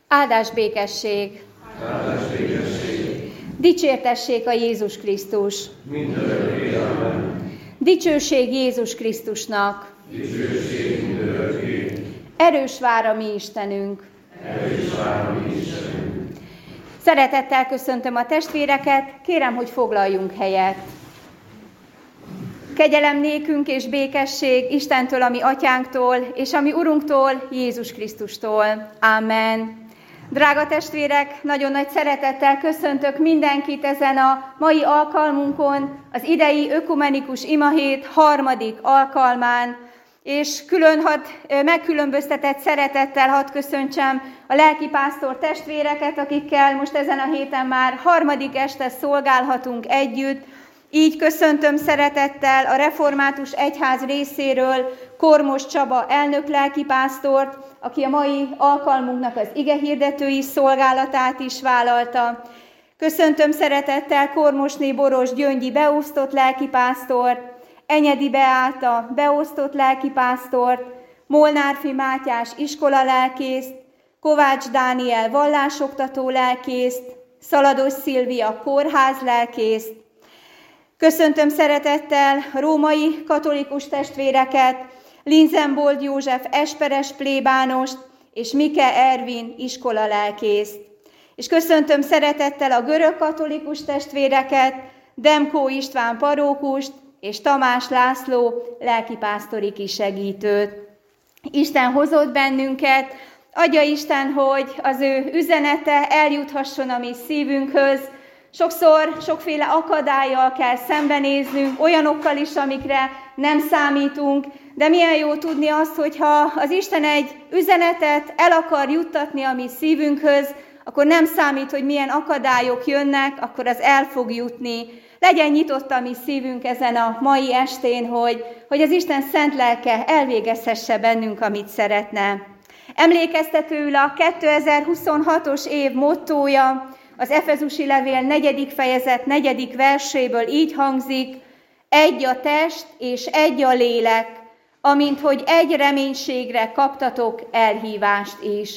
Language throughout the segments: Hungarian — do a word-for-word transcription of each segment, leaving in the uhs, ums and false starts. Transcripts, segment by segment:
Áldás békesség! Áldás békesség! Dicsértessék a Jézus Krisztus! Mindörökké, amen. Dicsőség Jézus Krisztusnak! Dicsőség mindörökké! Erős vár a mi Istenünk! Erős vár a mi Istenünk! Szeretettel köszöntöm a testvéreket, kérem, hogy foglaljunk helyet. Kegyelem nékünk és békesség Istentől, a mi atyánktól, és a mi Urunktól, Jézus Krisztustól. Amen. Drága testvérek, nagyon nagy szeretettel köszöntök mindenkit ezen a mai alkalmunkon, az idei ökumenikus imahét harmadik alkalmán, és külön had, megkülönböztetett szeretettel hadd köszöntsem a lelkipásztor testvéreket, akikkel most ezen a héten már harmadik este szolgálhatunk együtt. Így köszöntöm szeretettel a Református Egyház részéről Kormos Csaba elnök lelkipásztort, aki a mai alkalmunknak az igehirdetői szolgálatát is vállalta. Köszöntöm szeretettel Kormosné Boros Gyöngyi beosztott lelkipásztort, Enyedi Beáta beosztott lelkipásztort, Molnárfi Mátyás iskolalelkészt, Kovács Dániel vallásoktató lelkészt, Szalados Szilvia kórház lelkészt. Köszöntöm szeretettel a római katolikus testvéreket, Linzenbold József esperes plébánost és Mike Ervin iskolalelkészt. És köszöntöm szeretettel a görög katolikus testvéreket, Demkó István parókust és Tamás László lelkipásztori kisegítőt. Isten hozott bennünket, adja Isten, hogy az ő üzenete eljuthasson a mi szívünkhöz. Sokszor sokféle akadállyal kell szembenéznünk, olyanokkal is, amikre nem számítunk, de milyen jó tudni azt, hogyha az Isten egy üzenetet el akar juttatni a mi szívünkhöz, akkor nem számít, hogy milyen akadályok jönnek, akkor az el fog jutni. Legyen nyitott a mi szívünk ezen a mai estén, hogy, hogy az Isten szent lelke elvégezhesse bennünk, amit szeretne. Emlékeztetőül a kétezer-huszonhatos év mottója, az Efezusi levél negyedik fejezet negyedik verséből így hangzik: egy a test és egy a lélek, amint hogy egy reménységre kaptatok elhívást is.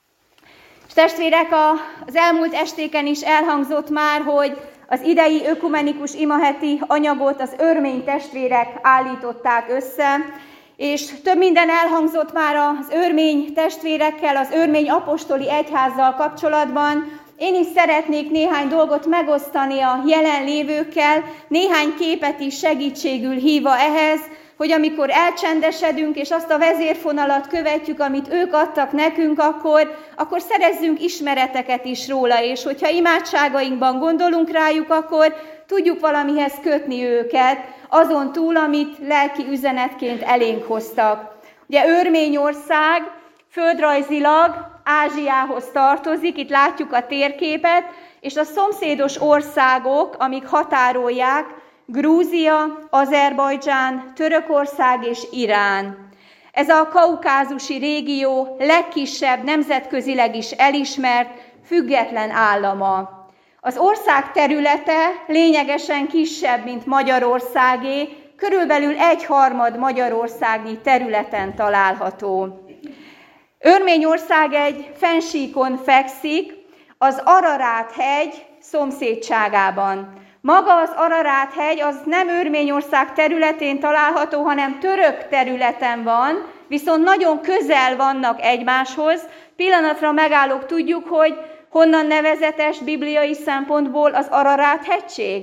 És testvérek, az elmúlt estéken is elhangzott már, hogy az idei ökumenikus imaheti anyagot az örmény testvérek állították össze, és több minden elhangzott már az örmény testvérekkel, az örmény apostoli egyházzal kapcsolatban. Én is szeretnék néhány dolgot megosztani a jelenlévőkkel, néhány képet is segítségül hívva ehhez, hogy amikor elcsendesedünk, és azt a vezérfonalat követjük, amit ők adtak nekünk, akkor, akkor szerezzünk ismereteket is róla, és hogyha imádságainkban gondolunk rájuk, akkor tudjuk valamihez kötni őket, azon túl, amit lelki üzenetként elénk hoztak. Ugye Örményország földrajzilag Ázsiához tartozik, itt látjuk a térképet, és a szomszédos országok, amik határolják, Grúzia, Azerbajdzsán, Törökország és Irán. Ez a kaukázusi régió legkisebb, nemzetközileg is elismert, független állama. Az ország területe lényegesen kisebb, mint Magyarországé, körülbelül egyharmad magyarországi területen található. Örményország egy fennsíkon fekszik, az Ararát-hegy szomszédságában. Maga az Ararát-hegy az nem Örményország területén található, hanem török területen van, viszont nagyon közel vannak egymáshoz. Pillanatra megállok, tudjuk, hogy honnan nevezetes bibliai szempontból az Ararát-hegység?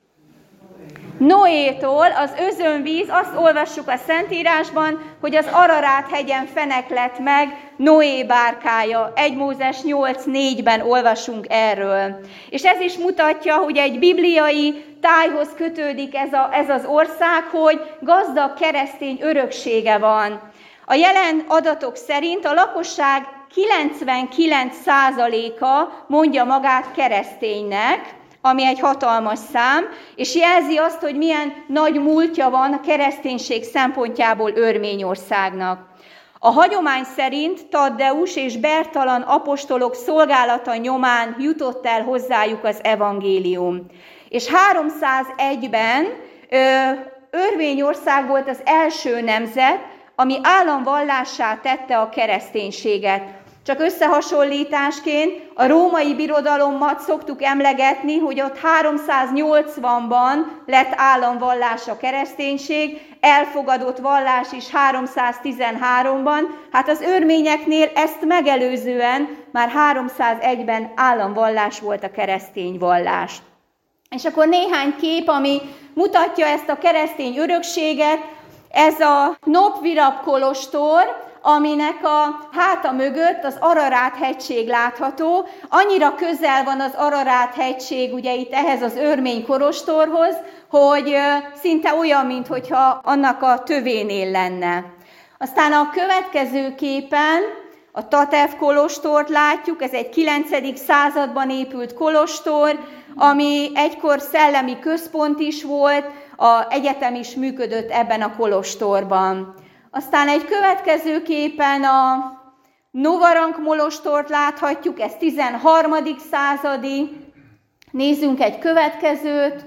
Noétól, az özönvíz, azt olvassuk a Szentírásban, hogy az Ararát-hegyen feneklett meg Noé bárkája. egy Mózes nyolc négyben olvasunk erről. És ez is mutatja, hogy egy bibliai tájhoz kötődik ez, a, ez az ország, hogy gazdag keresztény öröksége van. A jelen adatok szerint a lakosság kilencvenkilenc százaléka mondja magát kereszténynek, ami egy hatalmas szám, és jelzi azt, hogy milyen nagy múltja van a kereszténység szempontjából Örményországnak. A hagyomány szerint Taddeus és Bertalan apostolok szolgálata nyomán jutott el hozzájuk az evangélium. És háromszázegyben ö, Örményország volt az első nemzet, ami államvallássá tette a kereszténységet. Csak összehasonlításként a római birodalommat szoktuk emlegetni, hogy ott háromszáznyolcvanban lett államvallás a kereszténység, elfogadott vallás is háromszáztizenháromban, hát az örményeknél ezt megelőzően már háromszázegyben államvallás volt a keresztény vallás. És akkor néhány kép, ami mutatja ezt a keresztény örökséget, ez a Nopvirab kolostor, aminek a háta mögött az Ararát-hegység látható. Annyira közel van az Ararát-hegység, ugye itt ehhez az örmény kolostorhoz, hogy szinte olyan, mintha annak a tövénél lenne. Aztán a következő képen a Tatev kolostort látjuk, ez egy kilencedik században épült kolostor, ami egykor szellemi központ is volt, az egyetem is működött ebben a kolostorban. Aztán egy következő képen a Novarang molostort láthatjuk, ez tizenharmadik századi. Nézzünk egy következőt.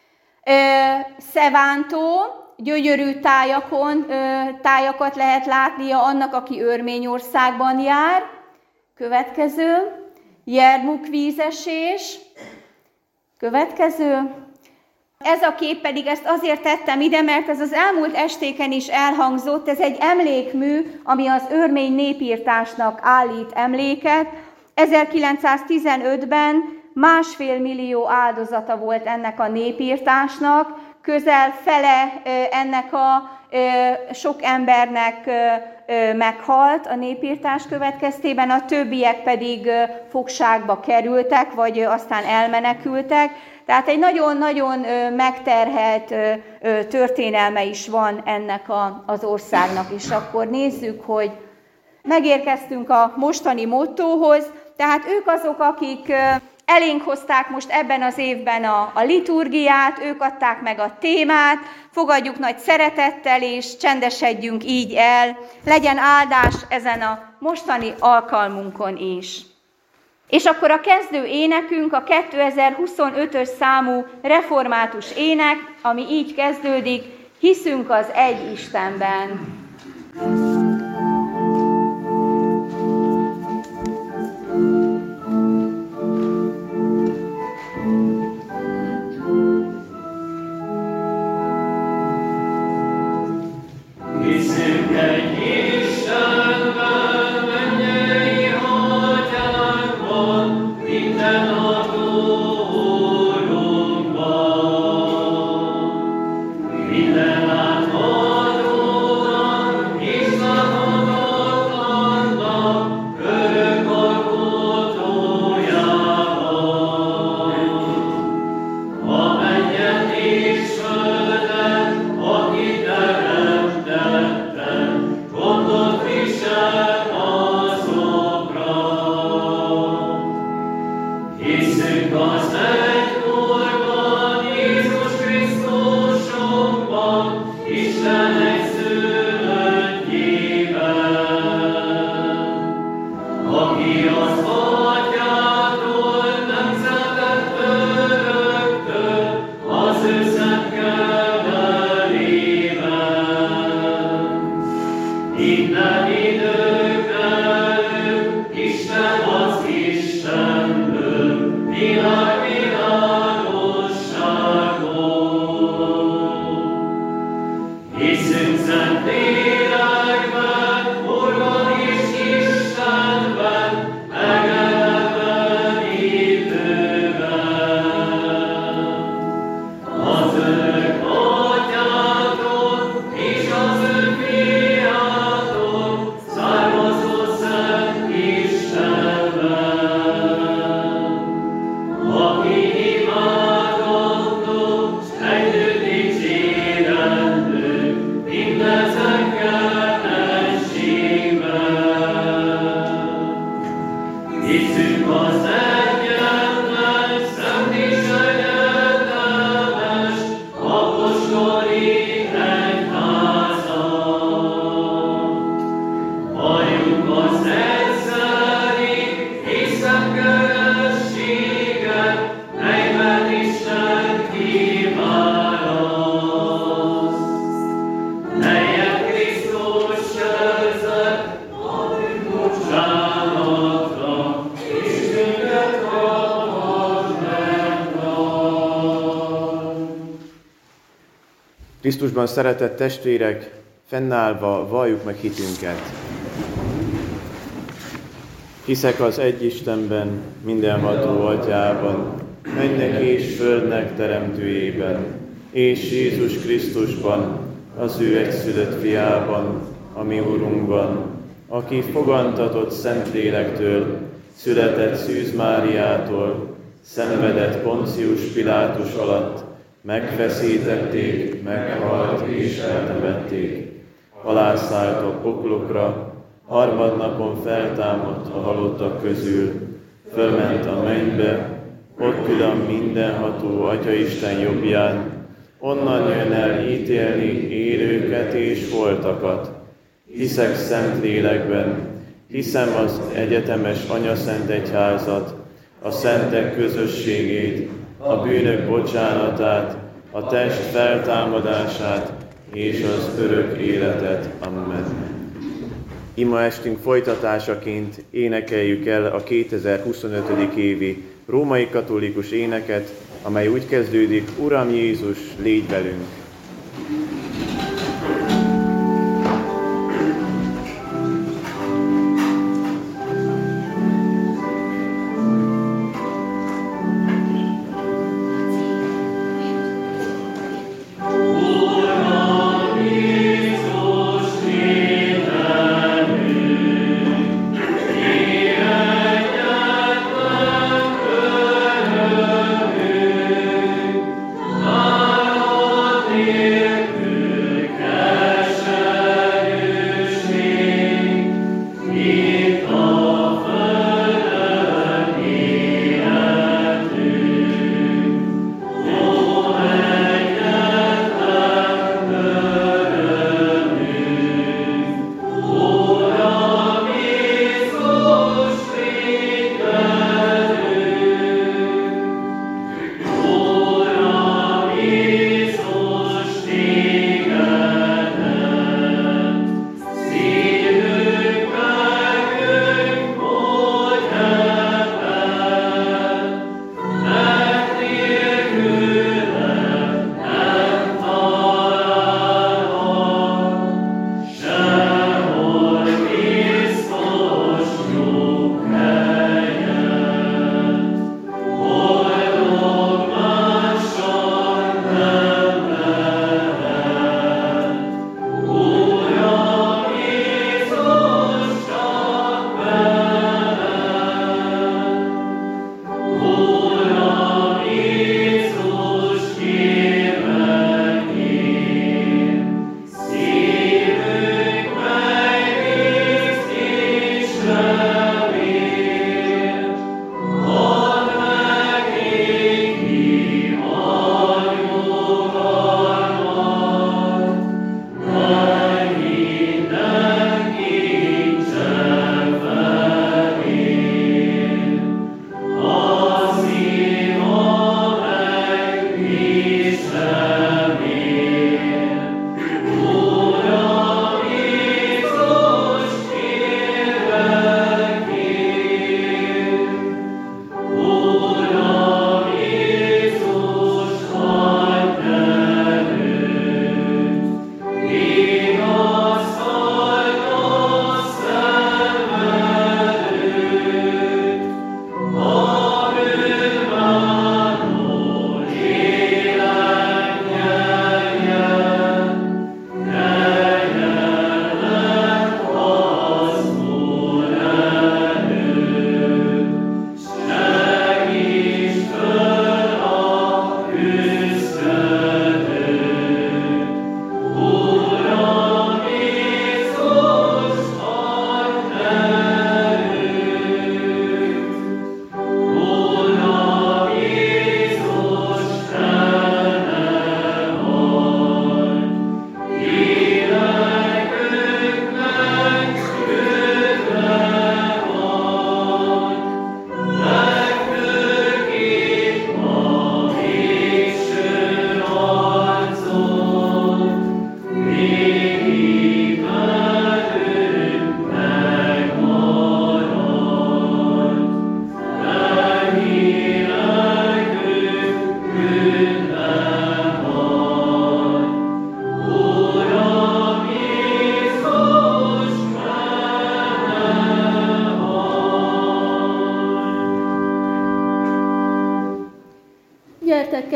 Szevántó, gyönyörű tájakon, tájakat lehet látnia annak, aki Örményországban jár. Következő. Jermuk vízesés. Következő. Ez a kép pedig, ezt azért tettem ide, mert ez az elmúlt estéken is elhangzott, ez egy emlékmű, ami az örmény népírtásnak állít emléket. ezerkilencszáztizenötben másfél millió áldozata volt ennek a népírtásnak, közel fele ennek a sok embernek meghalt a népírtás következtében, a többiek pedig fogságba kerültek, vagy aztán elmenekültek. Tehát egy nagyon-nagyon megterhelt történelme is van ennek az országnak. És akkor nézzük, hogy megérkeztünk a mostani mottóhoz. Tehát ők azok, akik elénk hozták most ebben az évben a, a liturgiát, ők adták meg a témát, fogadjuk nagy szeretettel, és csendesedjünk így el. Legyen áldás ezen a mostani alkalmunkon is. És akkor a kezdő énekünk a kétezer-huszonötös számú református ének, ami így kezdődik: hiszünk az egy Istenben. Hiszünk egy Istenben, mennyei Atyánkban, mindenható Úrunkban, minden áthatóan, Istenhatatlannak, örök alkotójában, a mennyet és földet, aki teremtette, gondot visel azokra. Hiszünk az egy Úrban, Jézus Krisztusunkban, Isten egyszülöttjében, aki az Atyától nemzetet öröktől, az ő szent keverében. Minden idők előtt Isten az Istenből, világ világosságon. Hiszünk szent lélekben, Úrban és Istenben, megelenítőben. Az örök Atyától és az ő Fiától származó szent Istenben, aki imádandó, s együtt dicsérendő mindezekkel Krisztusban szeretett testvérek, fennállva valljuk meg hitünket. Hiszek az egy Istenben, mindenható Atyában, mennek és földnek teremtőjében, és Jézus Krisztusban, az ő egyszülött fiában, a mi Urunkban, aki fogantatott Szentlélektől, született Szűz Máriától, szenvedett Poncius Pilátus alatt, megfeszítették, meghalt és eltemették. Alászállt a poklokra, harmadnapon feltámadt a halottak közül, fölment a mennybe, ott ül a mindenható Atyaisten jobbján, onnan jön el ítélni élőket és holtakat. Hiszek Szentlélekben, hiszem az egyetemes Anyaszent Egyházat, a szentek közösségét, a bűnök bocsánatát, a test feltámadását és az örök életet. Amen. Ima estünk folytatásaként énekeljük el a kétezer-huszonötödik évi római katolikus éneket, amely úgy kezdődik: Uram Jézus, légy velünk! Amen.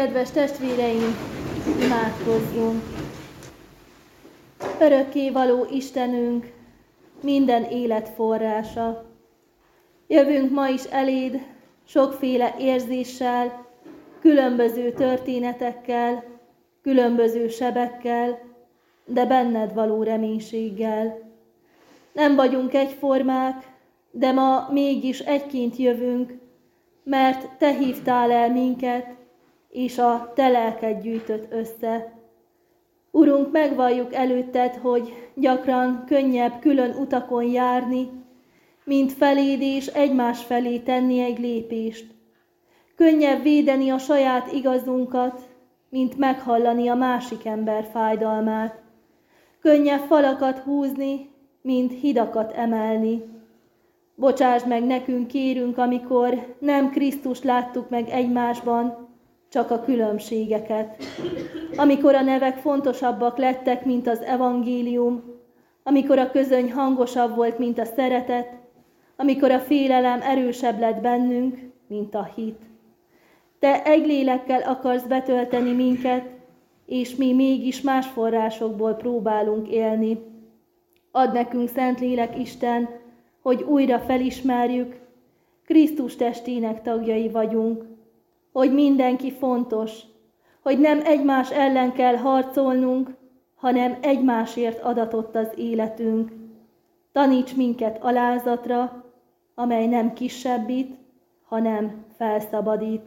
Kedves testvéreim, imádkozzunk! Örökkévaló Istenünk, minden élet forrása. Jövünk ma is eléd sokféle érzéssel, különböző történetekkel, különböző sebekkel, de benned való reménységgel. Nem vagyunk egyformák, de ma mégis egyként jövünk, mert te hívtál el minket, és a te lelked gyűjtött össze. Urunk, megvalljuk előtted, hogy gyakran könnyebb külön utakon járni, mint feléd és egymás felé tenni egy lépést. Könnyebb védeni a saját igazunkat, mint meghallani a másik ember fájdalmát. Könnyebb falakat húzni, mint hidakat emelni. Bocsásd meg nekünk, kérünk, amikor nem Krisztust láttuk meg egymásban, csak a különbségeket. Amikor a nevek fontosabbak lettek, mint az evangélium, amikor a közöny hangosabb volt, mint a szeretet, amikor a félelem erősebb lett bennünk, mint a hit. Te egy lélekkel akarsz betölteni minket, és mi mégis más forrásokból próbálunk élni. Add nekünk, Szentlélek Isten, hogy újra felismerjük, Krisztus testének tagjai vagyunk, hogy mindenki fontos, hogy nem egymás ellen kell harcolnunk, hanem egymásért adatott az életünk. Taníts minket alázatra, amely nem kisebbít, hanem felszabadít.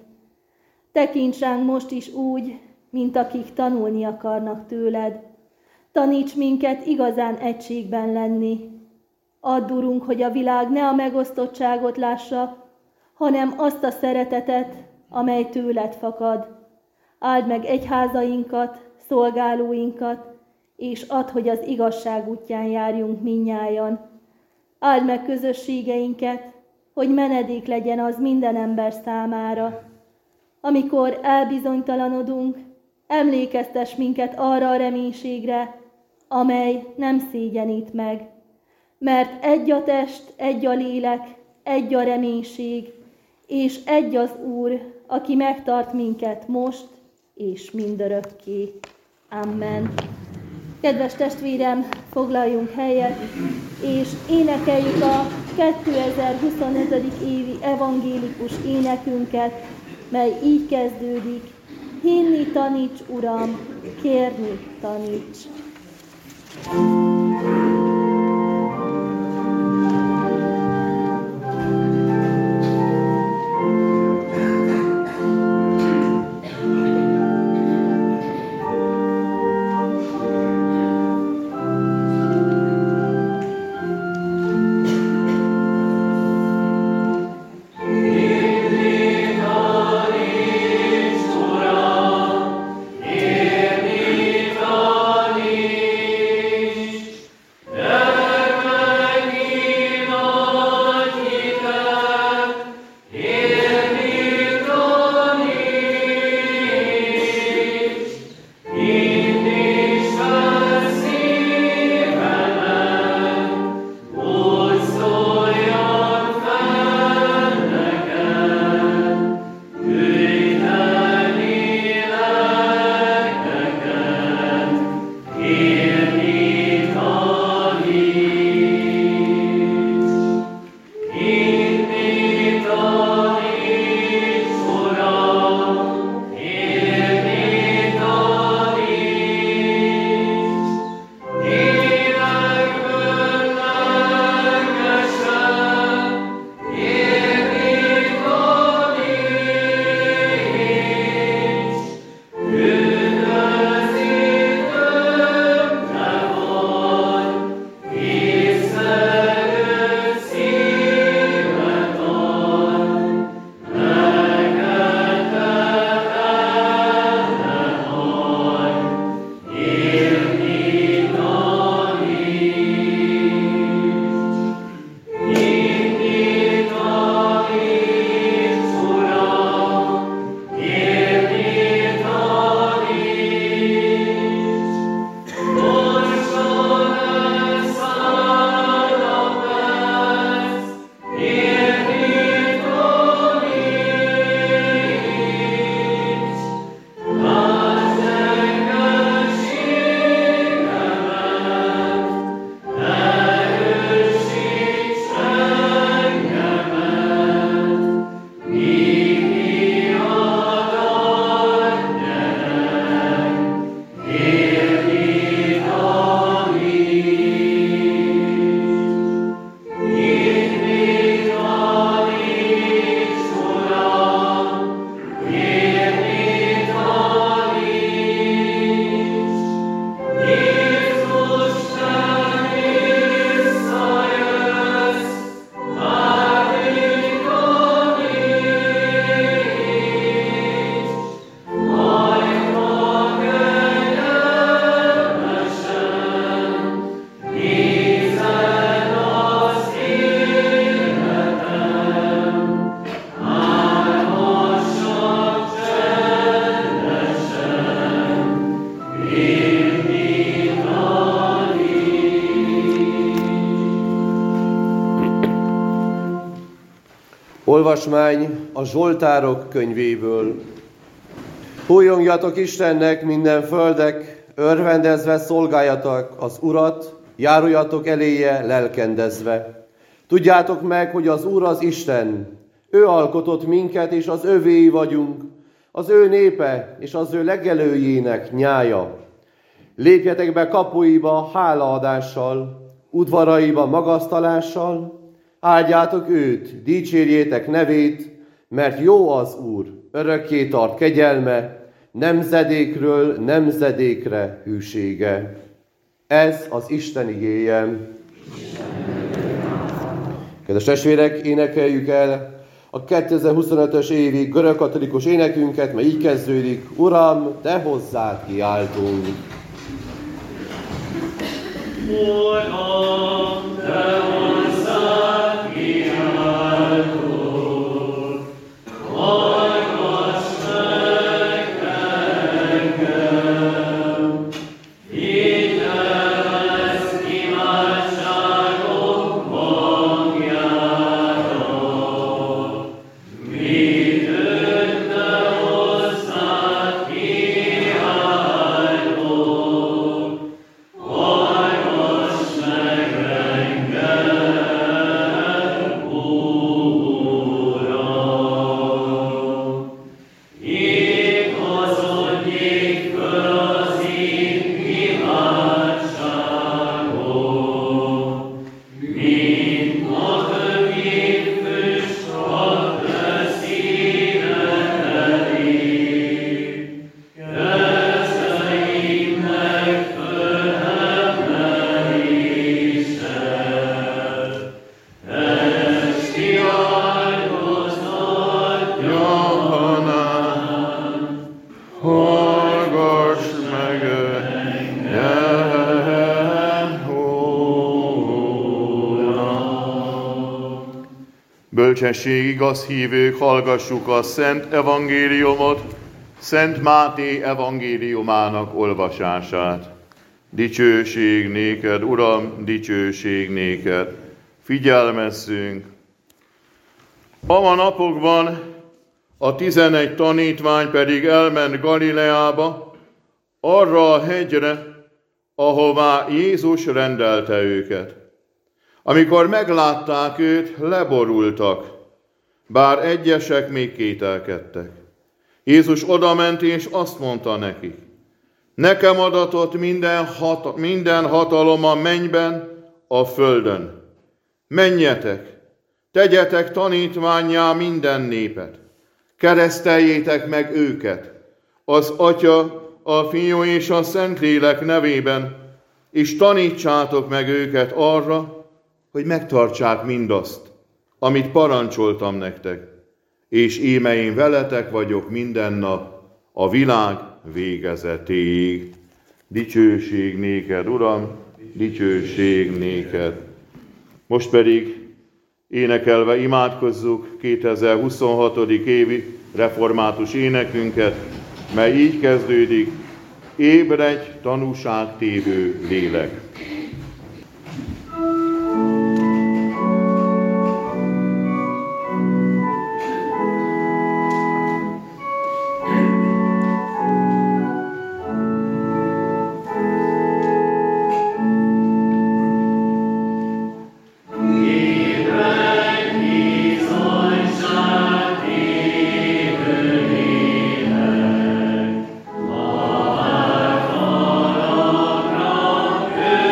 Tekints ránk most is úgy, mint akik tanulni akarnak tőled. Taníts minket igazán egységben lenni. Add, Urunk, hogy a világ ne a megosztottságot lássa, hanem azt a szeretetet, amely tőled fakad. Áld meg egyházainkat, szolgálóinkat, és add, hogy az igazság útján járjunk mindnyájan. Áld meg közösségeinket, hogy menedék legyen az minden ember számára. Amikor elbizonytalanodunk, emlékeztess minket arra a reménységre, amely nem szégyenít meg. Mert egy a test, egy a lélek, egy a reménység, és egy az Úr, aki megtart minket most és mindörökké. Amen. Kedves testvérem, foglaljunk helyet, és énekeljük a kétezer-huszonötödik évi evangélikus énekünket, mely így kezdődik: hinni taníts, Uram, kérni taníts. Taníts, Uram, kérni taníts. Olvasmány a Zsoltárok könyvéből. Hújongjatok Istennek minden földek, örvendezve szolgáljatok az Urat, járuljatok eléje lelkendezve. Tudjátok meg, hogy az Úr az Isten, ő alkotott minket, és az övéi vagyunk, az ő népe, és az ő legelőjének nyája. Lépjetek be kapuiba hálaadással, udvaraiba magasztalással, áldjátok őt, dicsérjétek nevét, mert jó az Úr, örökké tart kegyelme, nemzedékről nemzedékre hűsége. Ez az Isten igéje. Kedves testvérek, énekeljük el a kétezer-huszonötös évi görögkatolikus énekünket, mert így kezdődik: Uram, te hozzád kiáltunk. Uram, te hozzád kiáltunk, hallgass meg engem, hidd el ezt imádságok hangjára, mindent te hozzád kiáltunk, hallgass meg engem, Uram. Igazodjék föl az én imádságom, mint a tökény füst a te színed elé. Kezeimnek fölemelésed, esti áldozat Johanán, hallgass meg engem, Uram. Bölcsesség, igaz hívők, hallgassuk a Szent Evangéliumot, Szent Máté evangéliumának olvasását. Dicsőség néked, Uram, dicsőség néked. Figyelmezzünk! Ama napokban a tizenegy tanítvány pedig elment Galileába, arra a hegyre, ahová Jézus rendelte őket. Amikor meglátták őt, leborultak, bár egyesek még kételkedtek. Jézus odament és azt mondta nekik: nekem adatott minden, hat, minden hatalom a mennyben, a földön. Menjetek, tegyetek tanítvánnyá minden népet, kereszteljétek meg őket, az Atya, a Fiú és a Szentlélek nevében, és tanítsátok meg őket arra, hogy megtartsák mindazt, amit parancsoltam nektek, és íme én veletek vagyok minden nap, a világ végezetéig. Dicsőség néked, Uram, dicsőség néked. Most pedig énekelve imádkozzuk kétezer-huszonhatodik évi református énekünket, mely így kezdődik: ébredj, tanúságtévő lélek. Amen.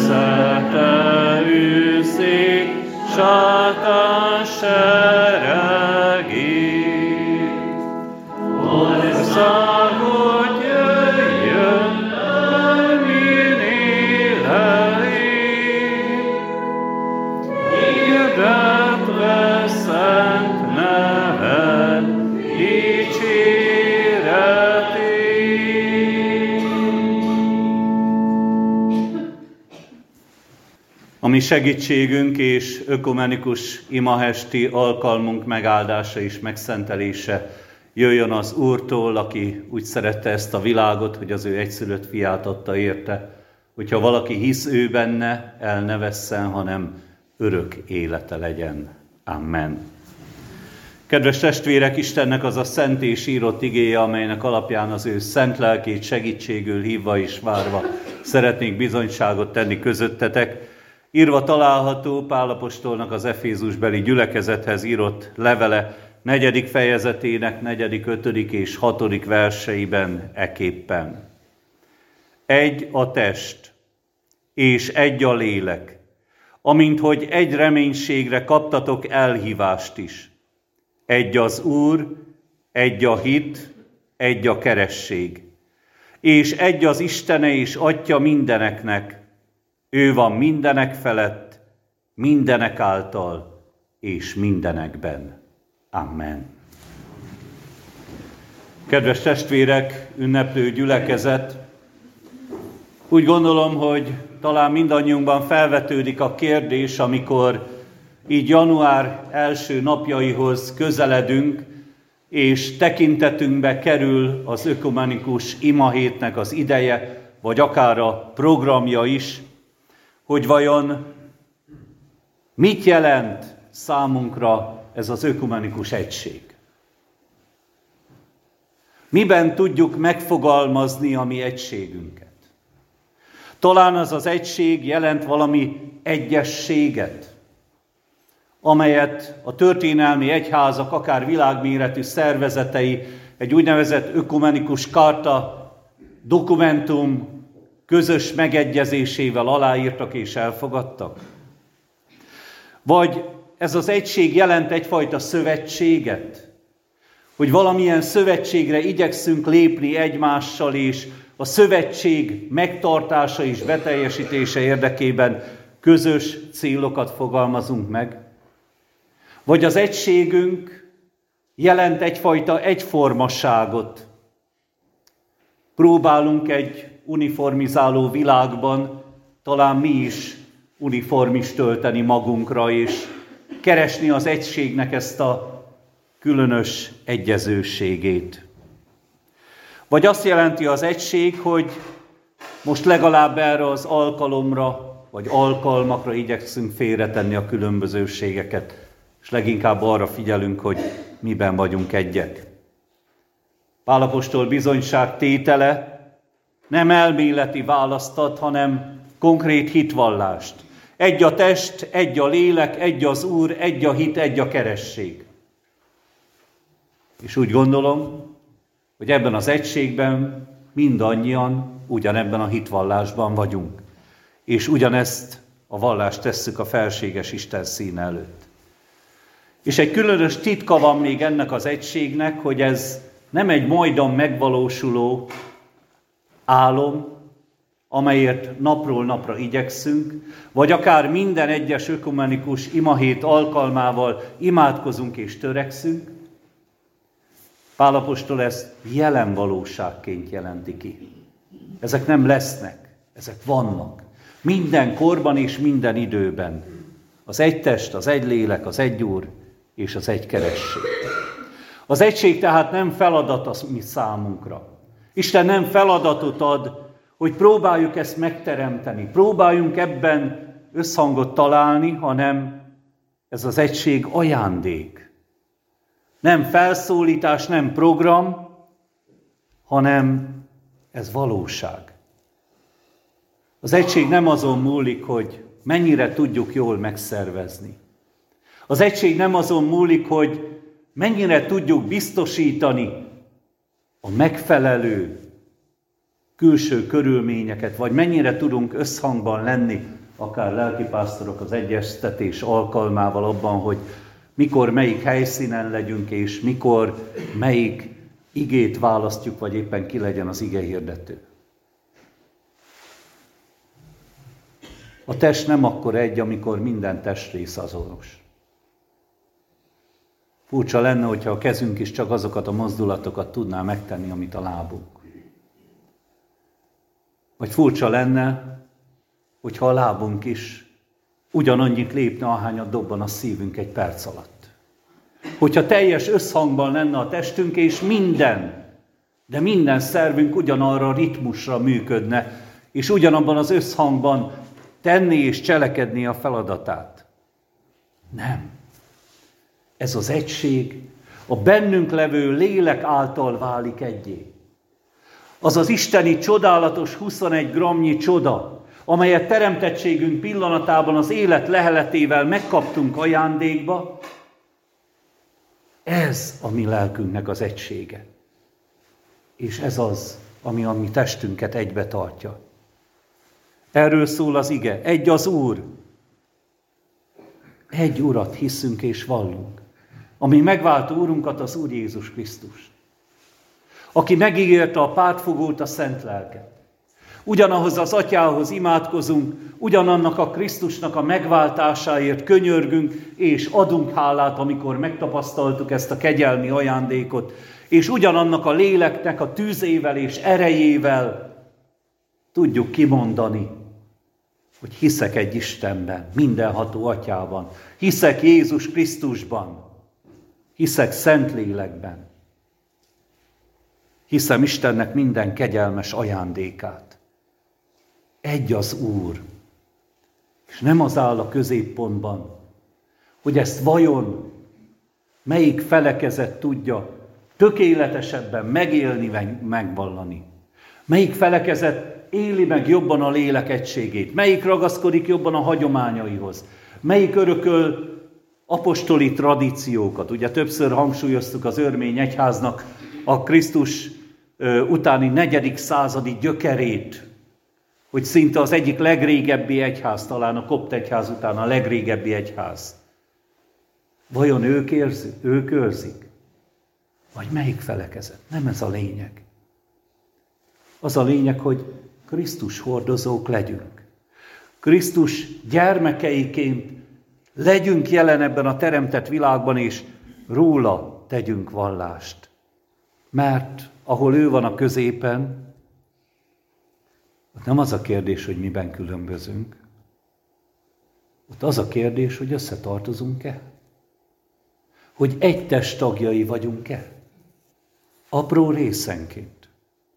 Veszelte őszék, sátán seregét. Országot jöjjön el minél elébb, hirdetve szent neved dicséretét. A mi segítségünk és ökumenikus imahesti alkalmunk megáldása és megszentelése jöjjön az Úrtól, aki úgy szerette ezt a világot, hogy az ő egyszülött fiát adta érte, hogyha valaki hisz ő benne, el ne vesszen, hanem örök élete legyen. Amen. Kedves testvérek, Istennek az a szent és írott igéje, amelynek alapján az ő szent lelkét segítségül hívva és várva szeretnék bizonyságot tenni közöttetek, írva található Pál apostolnak az Efézusbeli gyülekezethez írott levele negyedik fejezetének negyedik, ötödik és hatodik verseiben eképpen. Egy a test, és egy a lélek, amint hogy egy reménységre kaptatok elhívást is. Egy az Úr, egy a hit, egy a keresség, és egy az Istene és Atya mindeneknek, ő van mindenek felett, mindenek által és mindenekben. Amen. Kedves testvérek, ünneplő gyülekezet, úgy gondolom, hogy talán mindannyiunkban felvetődik a kérdés, amikor így január első napjaihoz közeledünk, és tekintetünkbe kerül az ökumenikus imahétnek az ideje, vagy akár a programja is, hogy vajon mit jelent számunkra ez az ökumenikus egység. Miben tudjuk megfogalmazni a mi egységünket? Talán az az egység jelent valami egyességet, amelyet a történelmi egyházak, akár világméretű szervezetei egy úgynevezett ökumenikus karta, dokumentum közös megegyezésével aláírtak és elfogadtak? Vagy ez az egység jelent egyfajta szövetséget, hogy valamilyen szövetségre igyekszünk lépni egymással, és a szövetség megtartása és beteljesítése érdekében közös célokat fogalmazunk meg? Vagy az egységünk jelent egyfajta egyformaságot? Próbálunk egy uniformizáló világban talán mi is uniformist tölteni magunkra, és keresni az egységnek ezt a különös egyezőségét. Vagy azt jelenti az egység, hogy most legalább erre az alkalomra, vagy alkalmakra igyekszünk félretenni a különbözőségeket, és leginkább arra figyelünk, hogy miben vagyunk egyek. Pál apostol bizonyságtétele nem elméleti választ ad, hanem konkrét hitvallást. Egy a test, egy a lélek, egy az Úr, egy a hit, egy a keresség. És úgy gondolom, hogy ebben az egységben mindannyian ugyanebben a hitvallásban vagyunk. És ugyanezt a vallást tesszük a felséges Isten színe előtt. És egy különös titka van még ennek az egységnek, hogy ez nem egy majdan megvalósuló álom, amelyért napról napra igyekszünk, vagy akár minden egyes ökumenikus imahét alkalmával imádkozunk és törekszünk. Pál apostol ezt jelen valóságként jelenti ki. Ezek nem lesznek, ezek vannak. Minden korban és minden időben. Az egy test, az egy lélek, az egy Úr és az egy keresség. Az egység tehát nem feladat a mi számunkra. Isten nem feladatot ad, hogy próbáljuk ezt megteremteni, próbáljunk ebben összhangot találni, hanem ez az egység ajándék. Nem felszólítás, nem program, hanem ez valóság. Az egység nem azon múlik, hogy mennyire tudjuk jól megszervezni. Az egység nem azon múlik, hogy mennyire tudjuk biztosítani a megfelelő külső körülményeket, vagy mennyire tudunk összhangban lenni, akár lelkipásztorok az egyeztetés alkalmával abban, hogy mikor melyik helyszínen legyünk, és mikor melyik igét választjuk, vagy éppen ki legyen az igehirdető. A test nem akkor egy, amikor minden testrész azonos. Furcsa lenne, hogyha a kezünk is csak azokat a mozdulatokat tudná megtenni, amit a lábunk. Vagy furcsa lenne, hogyha a lábunk is ugyanannyit lépne, ahányat dobban a szívünk egy perc alatt. Hogyha teljes összhangban lenne a testünk, és minden, de minden szervünk ugyanarra a ritmusra működne, és ugyanabban az összhangban tenni és cselekedni a feladatát. Nem. Ez az egység a bennünk levő lélek által válik egyé. Az az isteni csodálatos huszonegy grammnyi csoda, amelyet teremtettségünk pillanatában az élet leheletével megkaptunk ajándékba, ez a mi lelkünknek az egysége. És ez az, ami a mi testünket egybe tartja. Erről szól az ige. Egy az Úr. Egy Urat hiszünk és vallunk. Ami megváltó Úrunkat, az Úr Jézus Krisztus. Aki megígérte a pártfogót, a szent lelket. Ugyanahoz az Atyához imádkozunk, ugyanannak a Krisztusnak a megváltásáért könyörgünk, és adunk hálát, amikor megtapasztaltuk ezt a kegyelmi ajándékot, és ugyanannak a léleknek a tűzével és erejével tudjuk kimondani, hogy hiszek egy Istenben, mindenható Atyában, hiszek Jézus Krisztusban, hiszek Szentlélekben, hiszem Istennek minden kegyelmes ajándékát. Egy az Úr, és nem az áll a középpontban, hogy ezt vajon melyik felekezet tudja tökéletesebben megélni, megvallani. Melyik felekezet éli meg jobban a lélek egységét, melyik ragaszkodik jobban a hagyományaihoz, melyik örököl apostoli tradíciókat. Ugye többször hangsúlyoztuk az örmény egyháznak a Krisztus utáni negyedik századi gyökerét, hogy szinte az egyik legrégebbi egyház, talán a kopt egyház után a legrégebbi egyház. Vajon ők, érzi, ők őrzik? Vagy melyik felekezet? Nem ez a lényeg. Az a lényeg, hogy Krisztus hordozók legyünk. Krisztus gyermekeiként legyünk jelen ebben a teremtett világban, és róla tegyünk vallást. Mert ahol ő van a középen, ott nem az a kérdés, hogy miben különbözünk. Ott az a kérdés, hogy összetartozunk-e? Hogy egy test tagjai vagyunk-e? Apró részenként.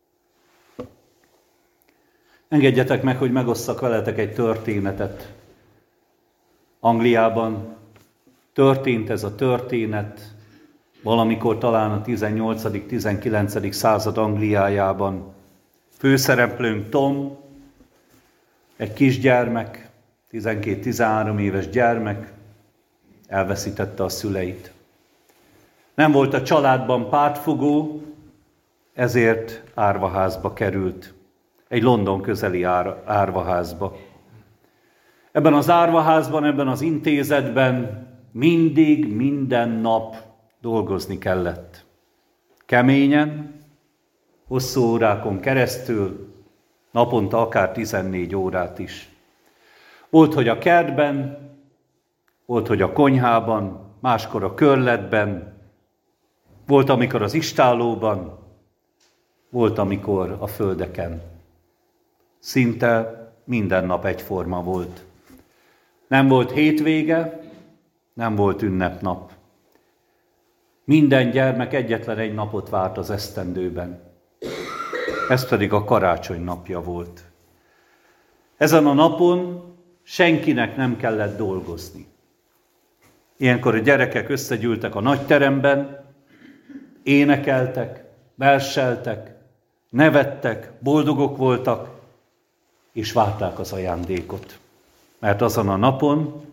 Engedjetek meg, hogy megosszak veletek egy történetet. Angliában történt ez a történet, valamikor talán a tizennyolcadik-tizenkilencedik század Angliájában. Főszereplőnk Tom, egy kisgyermek, tizenkét-tizenhárom éves gyermek, elveszítette a szüleit. Nem volt a családban pártfogó, ezért árvaházba került. Egy London közeli ár, árvaházba. Ebben az árvaházban, ebben az intézetben mindig, minden nap dolgozni kellett. Keményen, hosszú órákon keresztül, naponta akár tizennégy órát is. Volt, hogy a kertben, volt, hogy a konyhában, máskor a körletben, volt, amikor az istállóban, volt, amikor a földeken. Szinte minden nap egyforma volt. Nem volt hétvége, nem volt ünnepnap. Minden gyermek egyetlen egy napot várt az esztendőben. Ez pedig a karácsony napja volt. Ezen a napon senkinek nem kellett dolgozni. Ilyenkor a gyerekek összegyűltek a nagyteremben, énekeltek, verseltek, nevettek, boldogok voltak, és várták az ajándékot. Mert azon a napon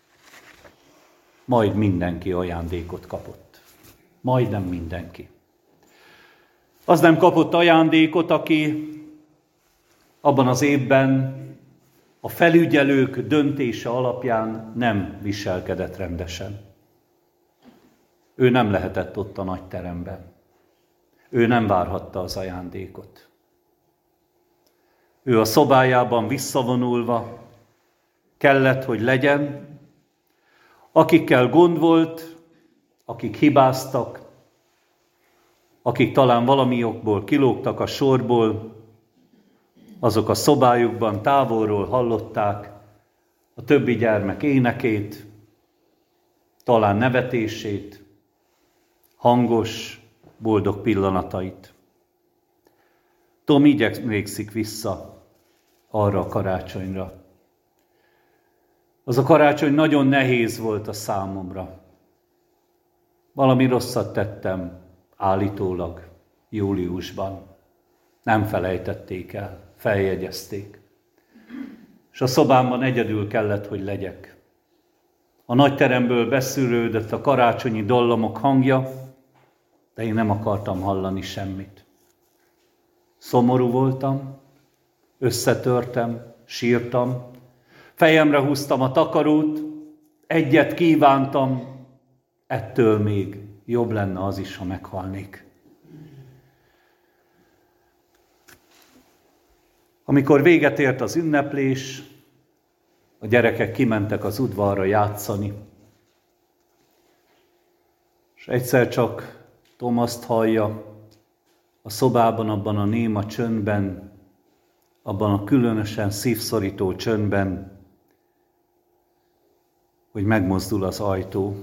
majd mindenki ajándékot kapott. Majdnem mindenki. Az nem kapott ajándékot, aki abban az évben a felügyelők döntése alapján nem viselkedett rendesen. Ő nem lehetett ott a nagy teremben. Ő nem várhatta az ajándékot. Ő a szobájában visszavonulva kellett, hogy legyen, akikkel gond volt, akik hibáztak, akik talán valami okból kilógtak a sorból, azok a szobájukban távolról hallották a többi gyermek énekét, talán nevetését, hangos, boldog pillanatait. Tom így emlékszik vissza arra a karácsonyra. Az a karácsony nagyon nehéz volt a számomra. Valami rosszat tettem állítólag júliusban. Nem felejtették el, feljegyezték. És a szobámban egyedül kellett, hogy legyek. A nagy teremből beszűrődött a karácsonyi dallamok hangja, de én nem akartam hallani semmit. Szomorú voltam, összetörtem, sírtam, fejemre húztam a takarót, egyet kívántam, ettől még jobb lenne az is, ha meghalnék. Amikor véget ért az ünneplés, a gyerekek kimentek az udvarra játszani, és egyszer csak Tom azt hallja a szobában, abban a néma csöndben, abban a különösen szívszorító csöndben, hogy megmozdul az ajtó.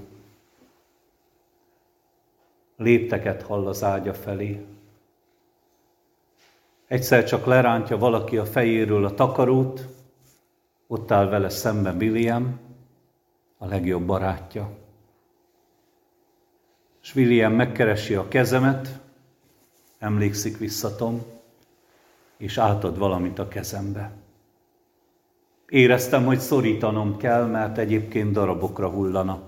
Lépteket hall az ágya felé. Egyszer csak lerántja valaki a fejéről a takarót, ott áll vele szemben William, a legjobb barátja. És William megkeresi a kezemet, emlékszik vissza Tom, és átad valamit a kezembe. Éreztem, hogy szorítanom kell, mert egyébként darabokra hullana.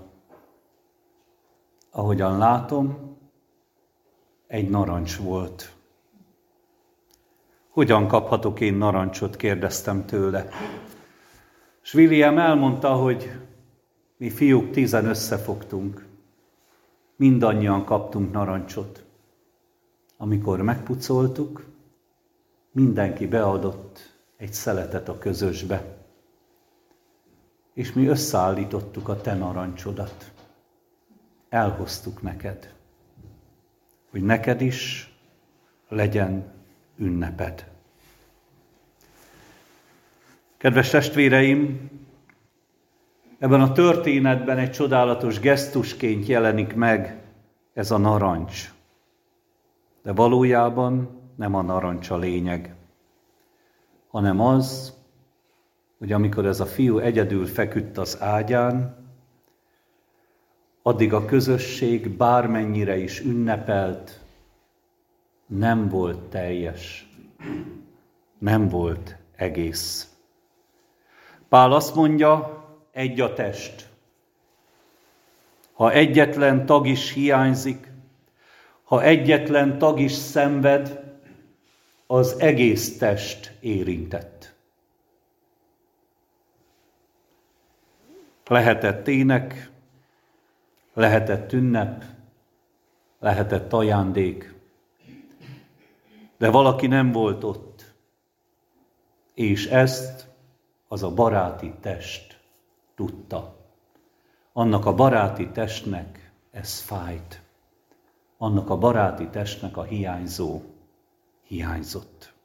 Ahogyan látom, egy narancs volt. Hogyan kaphatok én narancsot, kérdeztem tőle. És William elmondta, hogy mi fiúk tízen összefogtunk. Mindannyian kaptunk narancsot. Amikor megpucoltuk, mindenki beadott egy szeletet a közösbe. És mi összeállítottuk a te narancsodat. Elhoztuk neked, hogy neked is legyen ünneped. Kedves testvéreim, ebben a történetben egy csodálatos gesztusként jelenik meg ez a narancs. De valójában nem a narancs a lényeg, hanem az, hogy amikor ez a fiú egyedül feküdt az ágyán, addig a közösség bármennyire is ünnepelt, nem volt teljes, nem volt egész. Pál azt mondja, egy a test. Ha egyetlen tag is hiányzik, ha egyetlen tag is szenved, az egész test érintett. Lehetett ének, lehetett ünnep, lehetett ajándék, de valaki nem volt ott, és ezt az a baráti test tudta. Annak a baráti testnek ez fájt. Annak a baráti testnek a hiányzó hiányzott.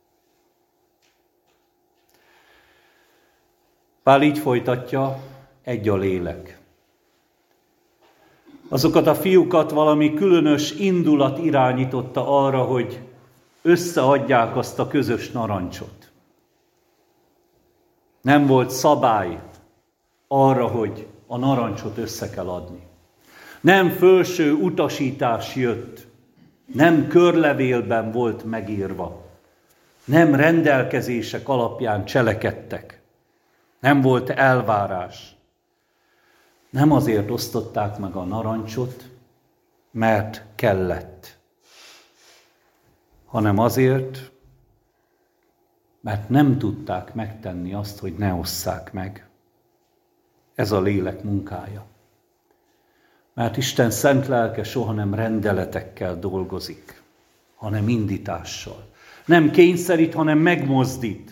Pál így folytatja, egy a lélek. Azokat a fiúkat valami különös indulat irányította arra, hogy összeadják azt a közös narancsot. Nem volt szabály arra, hogy a narancsot össze kell adni. Nem fölső utasítás jött, nem körlevélben volt megírva, nem rendelkezések alapján cselekedtek, nem volt elvárás. Nem azért osztották meg a narancsot, mert kellett, hanem azért, mert nem tudták megtenni azt, hogy ne osszák meg. Ez a lélek munkája. Mert Isten szent lelke soha nem rendeletekkel dolgozik, hanem indítással. Nem kényszerít, hanem megmozdít.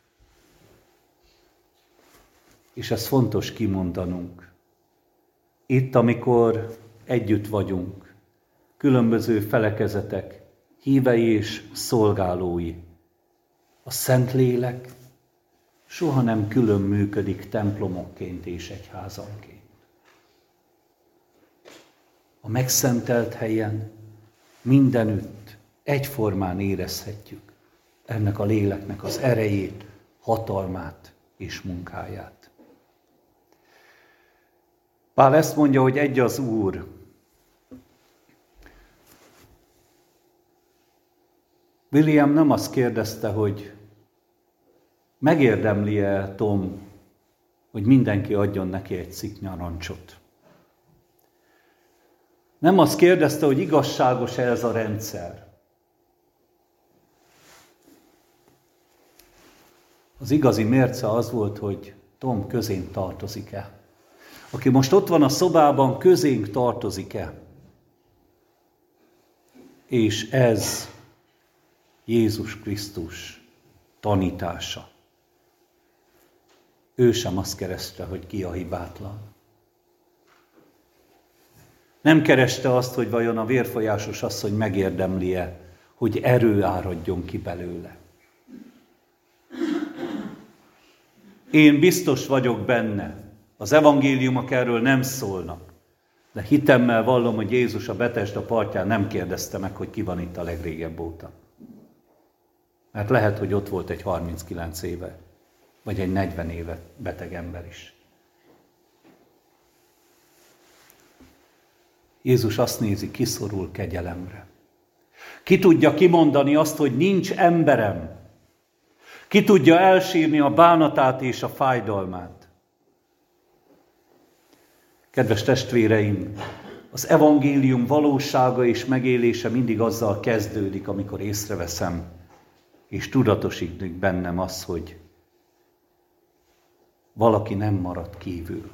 És ez fontos kimondanunk. Itt, amikor együtt vagyunk, különböző felekezetek, hívei és szolgálói, a Szentlélek soha nem külön működik templomokként és egyházanként. A megszentelt helyen mindenütt egyformán érezhetjük ennek a léleknek az erejét, hatalmát és munkáját. Pál ezt mondja, hogy egy az Úr. William nem azt kérdezte, hogy megérdemli-e Tom, hogy mindenki adjon neki egy cikk narancsot. Nem azt kérdezte, hogy igazságos-e ez a rendszer. Az igazi mérce az volt, hogy Tom közénk tartozik-e. Aki most ott van a szobában, közénk tartozik-e. És ez Jézus Krisztus tanítása. Ő sem azt kereste, hogy ki a hibátlan. Nem kereste azt, hogy vajon a vérfolyásos asszony megérdemli-e, hogy erő áradjon ki belőle. Én biztos vagyok benne, az evangéliumok erről nem szólnak, de hitemmel vallom, hogy Jézus a Betesda partján nem kérdezte meg, hogy ki van itt a legrégebb óta. Mert lehet, hogy ott volt egy harminckilenc éve, vagy egy negyven éve beteg ember is. Jézus azt nézi, ki szorul kegyelemre. Ki tudja kimondani azt, hogy nincs emberem. Ki tudja elsírni a bánatát és a fájdalmát. Kedves testvéreim, az evangélium valósága és megélése mindig azzal kezdődik, amikor észreveszem, és tudatosítjuk bennem az, hogy valaki nem marad kívül.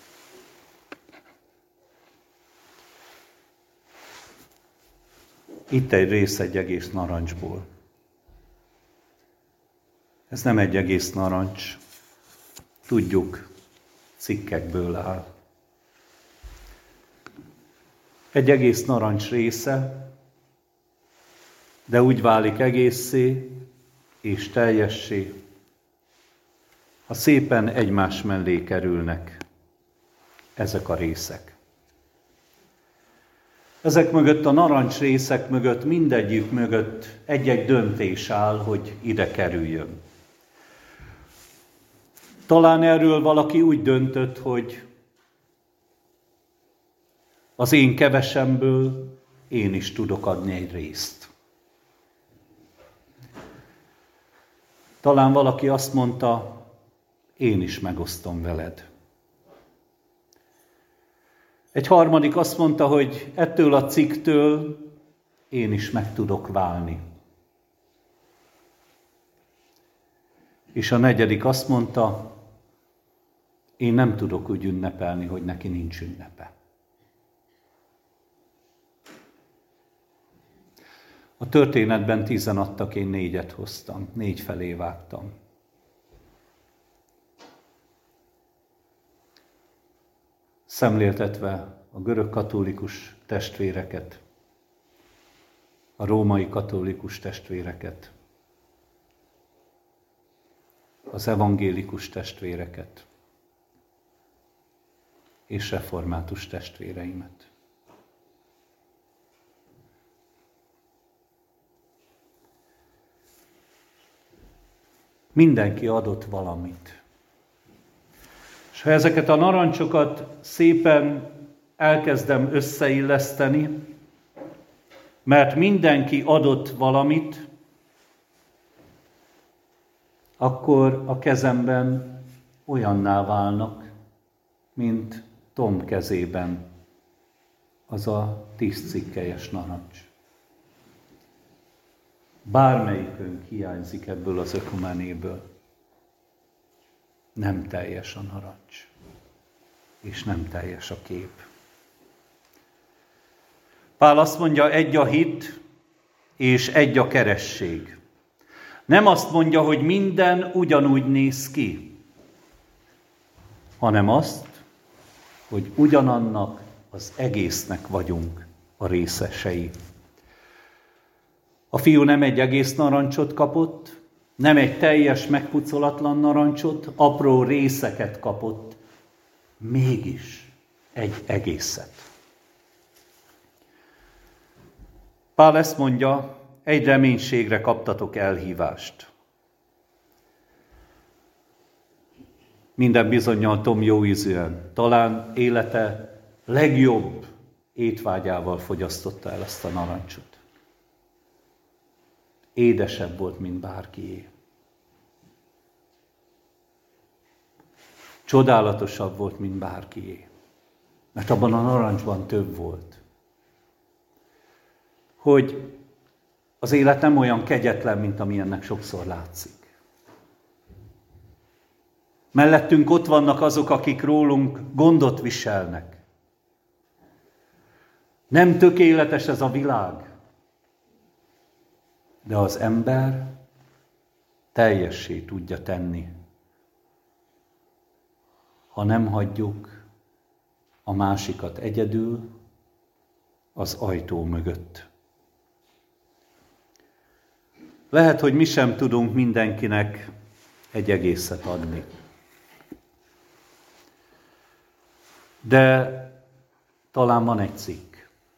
Itt egy rész egy egész narancsból. Ez nem egy egész narancs, tudjuk, cikkekből áll. Egy egész narancs része, de úgy válik egészé és teljessé, ha szépen egymás mellé kerülnek ezek a részek. Ezek mögött, a narancs részek mögött, mindegyik mögött egy-egy döntés áll, hogy ide kerüljön. Talán erről valaki úgy döntött, hogy az én kevesemből én is tudok adni egy részt. Talán valaki azt mondta, én is megosztom veled. Egy harmadik azt mondta, hogy ettől a cikktől én is meg tudok válni. És a negyedik azt mondta, én nem tudok úgy ünnepelni, hogy neki nincs ünnepe. A történetben tízen adtak, én négyet hoztam, négy felé vágtam. Szemléltetve a görög katolikus testvéreket, a római katolikus testvéreket, az evangélikus testvéreket és református testvéreimet. Mindenki adott valamit. És ha ezeket a narancsokat szépen elkezdem összeilleszteni, mert mindenki adott valamit, akkor a kezemben olyanná válnak, mint Tom kezében az a tíz cikkelyes narancs. bármelyikünk hiányzik ebből az ökumenéből, nem teljes a narancs, és nem teljes a kép. Pál azt mondja, egy a hit, és egy a keresség. Nem azt mondja, hogy minden ugyanúgy néz ki, hanem azt, hogy ugyanannak az egésznek vagyunk a részesei. A fiú nem egy egész narancsot kapott, nem egy teljes, megpucolatlan narancsot, apró részeket kapott, mégis egy egészet. Pál ezt mondja, egy reménységre kaptatok elhívást. Minden bizonnyal Tom jóízűen, talán élete legjobb étvágyával fogyasztotta el ezt a narancsot. Édesebb volt, mint bárkié. Csodálatosabb volt, mint bárkié. Mert abban a narancsban több volt. Hogy az élet nem olyan kegyetlen, mint amilyennek sokszor látszik. Mellettünk ott vannak azok, akik rólunk gondot viselnek. Nem tökéletes ez a világ, de az ember teljessé tudja tenni, ha nem hagyjuk a másikat egyedül az ajtó mögött. Lehet, hogy mi sem tudunk mindenkinek egy egészet adni. De talán van egy cikk,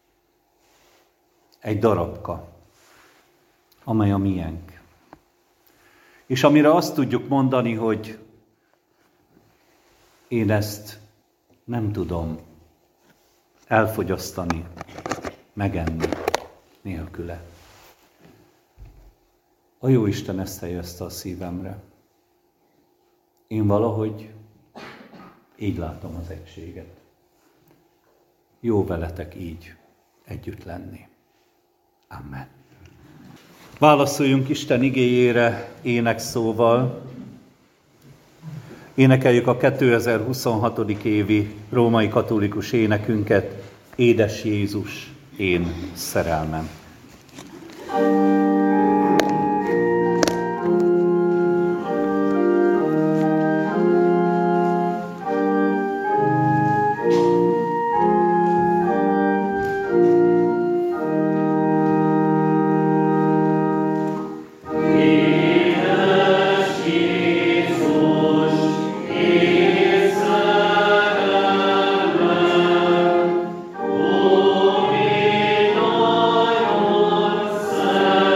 egy darabka, amely a miénk. És amire azt tudjuk mondani, hogy én ezt nem tudom elfogyasztani, megenni nélküle. A Jóisten ezt helyezte a szívemre. Én valahogy így látom az egységet. Jó veletek így együtt lenni. Amen. Válaszoljunk Isten igéjére énekszóval. Énekeljük a kétezer-huszonhatodik évi római katolikus énekünket, Édes Jézus, én szerelmem. Oh,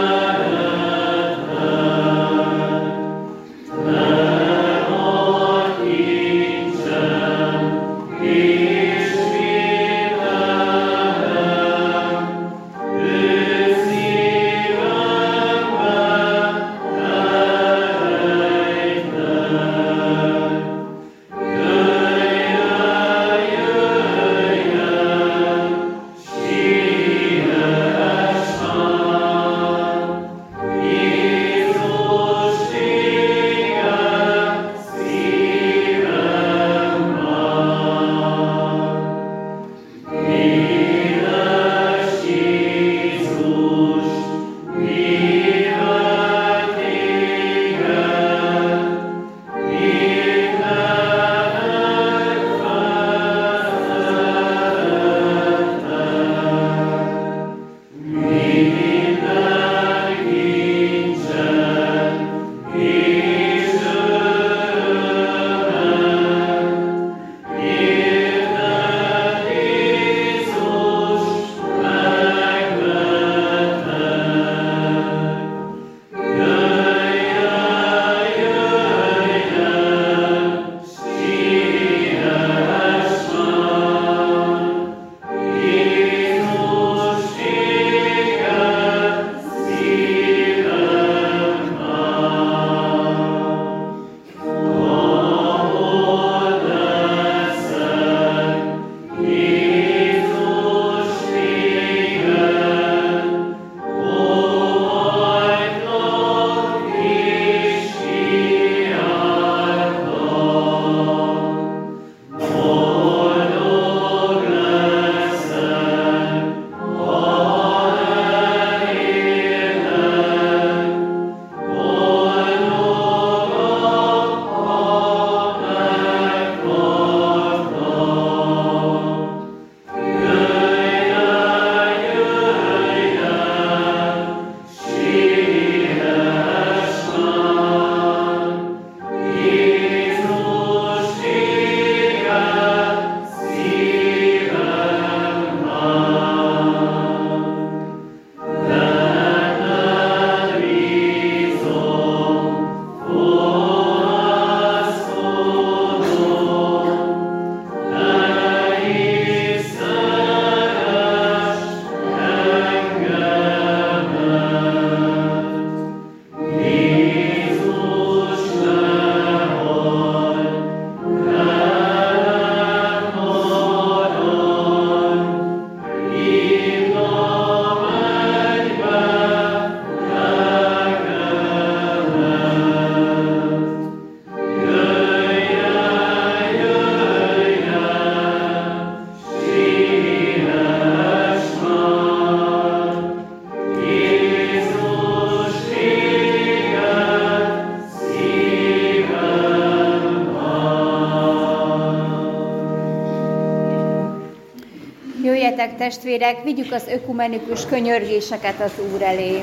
Jöjjetek testvérek, vigyük az ökumenikus könyörgéseket az Úr elé.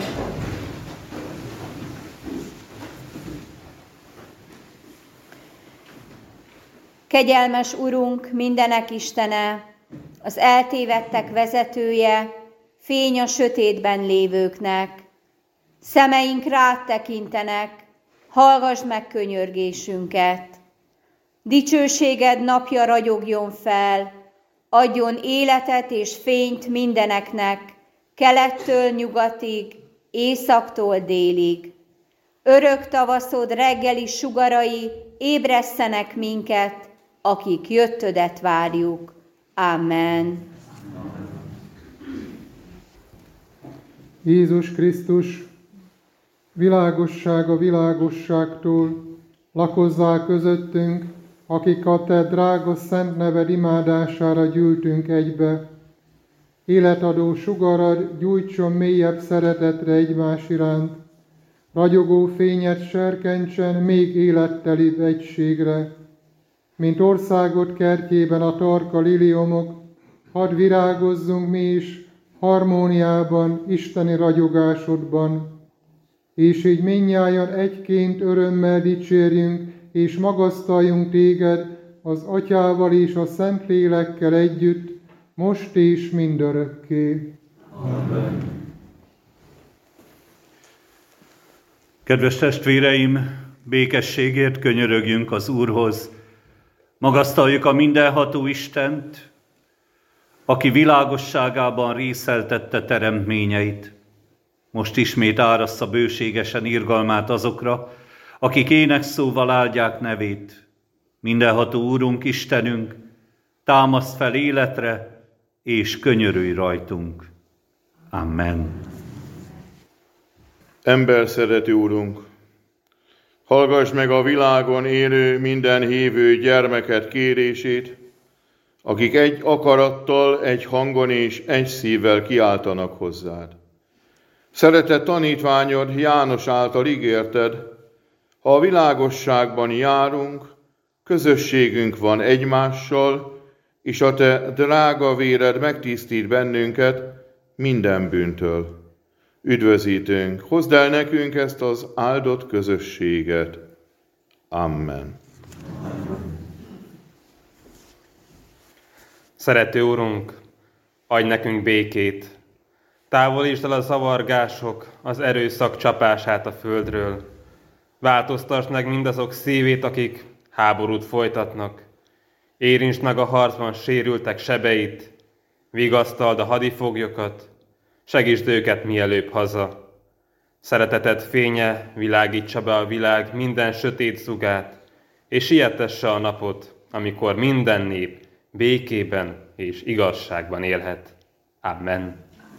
Kegyelmes Urunk, mindenek Istene, az eltévedtek vezetője, fény a sötétben lévőknek. Szemeink rád tekintenek, hallgass meg könyörgésünket. Dicsőséged napja ragyogjon fel, adjon életet és fényt mindeneknek, kelettől nyugatig, északtól délig. Örök tavaszod reggeli sugarai ébresszenek minket, akik jöttödet várjuk. Amen. Jézus Krisztus, világosság a világosságtól, lakozzál közöttünk, akik a te drága szent neved imádására gyűltünk egybe. Életadó sugarad gyújtson mélyebb szeretetre egymás iránt, ragyogó fényed serkentsen még élettelibb egységre. Mint országod kertjében a tarka liliomok, hadd virágozzunk mi is harmóniában, isteni ragyogásodban. És így mindnyájan egyként örömmel dicsérjünk, és magasztaljunk téged az Atyával és a Szentlélekkel együtt, most és mindörökké. Amen. Kedves testvéreim, békességért könyörögjünk az Úrhoz. Magasztaljuk a mindenható Istent, aki világosságában részeltette teremtményeit. Most ismét árassza bőségesen irgalmát azokra, akik énekszóval áldják nevét. Mindenható Úrunk, Istenünk, támaszt fel életre, és könyörülj rajtunk. Amen. Ember szerető Úrunk, hallgass meg a világon élő minden hívő gyermeket kérését, akik egy akarattal, egy hangon és egy szívvel kiáltanak hozzád. Szeretett tanítványod János által ígérted, ha a világosságban járunk, közösségünk van egymással, és a te drága véred megtisztít bennünket minden bűntől. Üdvözítőnk, hozd el nekünk ezt az áldott közösséget. Amen. Szerető Urunk, adj nekünk békét, távolítsd el a zavargások, az erőszak csapását a földről. Változtasd meg mindazok szívét, akik háborút folytatnak. Érintsd meg a harcban sérültek sebeit, vigasztald a hadifoglyokat, segítsd őket mielőbb haza. Szereteted fénye világítsa be a világ minden sötét szugát, és sietesse a napot, amikor minden nép békében és igazságban élhet. Amen.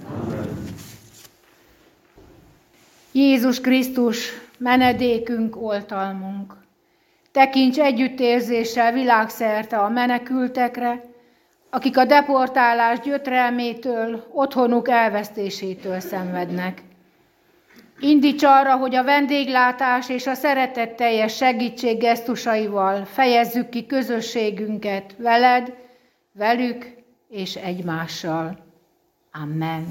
Jézus Krisztus, menedékünk, oltalmunk. Tekints együttérzéssel világszerte a menekültekre, akik a deportálás gyötrelmétől, otthonuk elvesztésétől szenvednek. Indíts arra, hogy a vendéglátás és a szeretetteljes segítség gesztusaival fejezzük ki közösségünket veled, velük és egymással. Amen.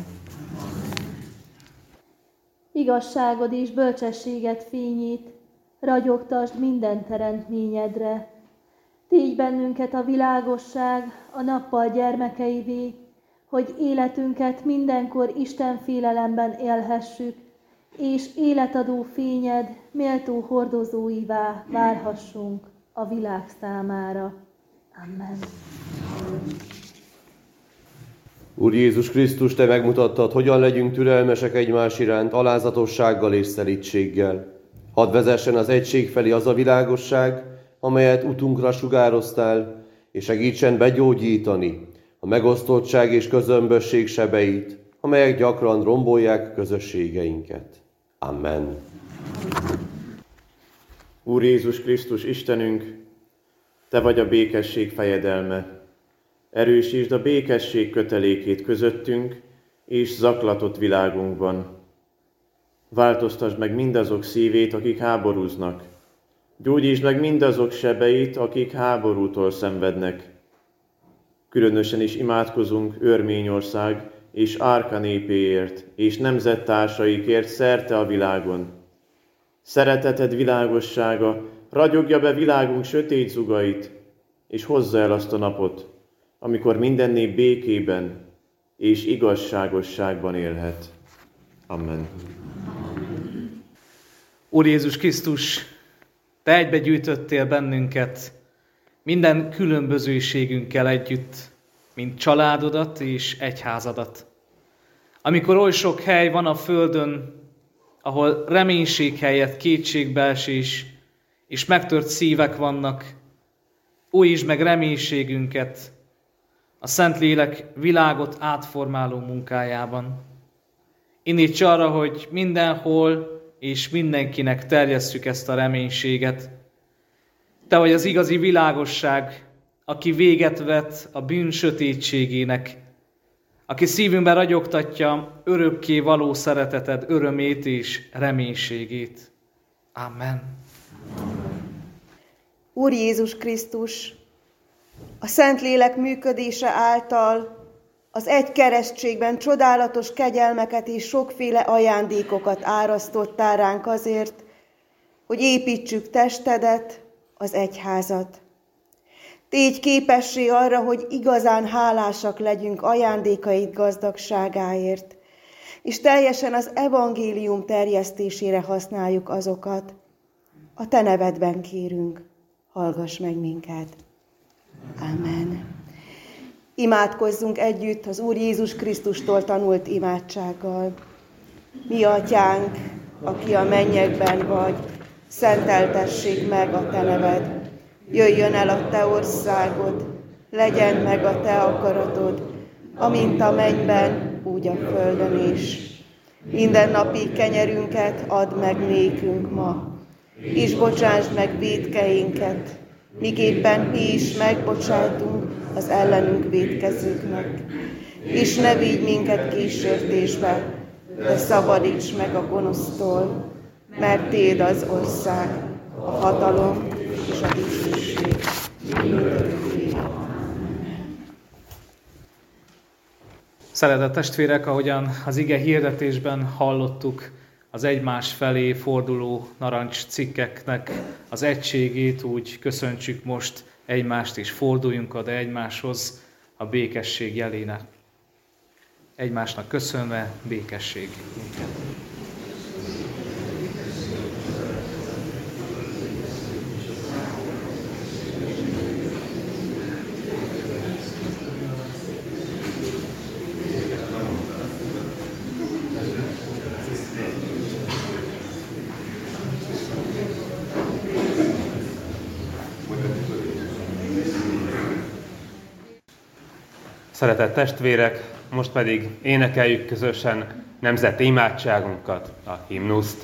Igazságod és bölcsességed fényét ragyogtasd minden teremtményedre. Tégy bennünket a világosság, a nappal gyermekeivé, hogy életünket mindenkor Isten félelemben élhessük, és életadó fényed méltó hordozóivá válhassunk a világ számára. Amen. Úr Jézus Krisztus, te megmutattad, hogyan legyünk türelmesek egymás iránt, alázatossággal és szelídséggel. Hadd vezessen az egység felé az a világosság, amelyet utunkra sugároztál, és segítsen begyógyítani a megosztottság és közömbösség sebeit, amelyek gyakran rombolják közösségeinket. Amen. Úr Jézus Krisztus, Istenünk, te vagy a békesség fejedelme. Erősítsd a békesség kötelékét közöttünk és zaklatott világunkban. Változtasd meg mindazok szívét, akik háborúznak. Gyógyítsd meg mindazok sebeit, akik háborútól szenvednek. Különösen is imádkozunk Örményország és Árka népéért, és nemzettársaikért szerte a világon. Szereteted világossága ragyogja be világunk sötét zugait, és hozza el azt a napot, amikor minden nép békében és igazságosságban élhet. Amen. Úr Jézus Krisztus, Te egybegyűjtöttél bennünket minden különbözőségünkkel együtt, mint családodat és egyházadat. Amikor oly sok hely van a földön, ahol reménység helyett kétségbeesés és megtört szívek vannak, újítsd meg reménységünket a Szentlélek világot átformáló munkájában. Indíts arra, hogy mindenhol és mindenkinek terjesszük ezt a reménységet. Te vagy az igazi világosság, aki véget vet a bűn sötétségének, aki szívünkben ragyogtatja örökké való szereteted örömét és reménységét. Amen. Úr Jézus Krisztus, a Szentlélek működése által az egy keresztségben csodálatos kegyelmeket és sokféle ajándékokat árasztottál ránk azért, hogy építsük testedet, az egyházat. Tégy képessé arra, hogy igazán hálásak legyünk ajándékaid gazdagságáért, és teljesen az evangélium terjesztésére használjuk azokat. A Te nevedben kérünk, hallgass meg minket. Amen. Imádkozzunk együtt az Úr Jézus Krisztustól tanult imádsággal. Mi atyánk, aki a mennyekben vagy, szenteltessék meg a Te neved. Jöjjön el a Te országod, legyen meg a Te akaratod, amint a mennyben, úgy a földön is. Mindennapi kenyerünket add meg nékünk ma, és bocsásd meg vétkeinket, miképpen mi is megbocsátunk az ellenünk vétkezőknek. És ne vigy minket kísértésbe, de szabadíts meg a gonosztól, mert Téd az ország, a hatalom és a dicsőség. Szeretett testvérek, ahogyan az ige hirdetésben hallottuk, az egymás felé forduló narancs cikkeknek az egységét, úgy köszöntsük most egymást, és forduljunk oda egymáshoz a békesség jelének. Egymásnak köszönve békesség. Szeretett testvérek, most pedig énekeljük közösen nemzeti imádságunkat, a himnuszt.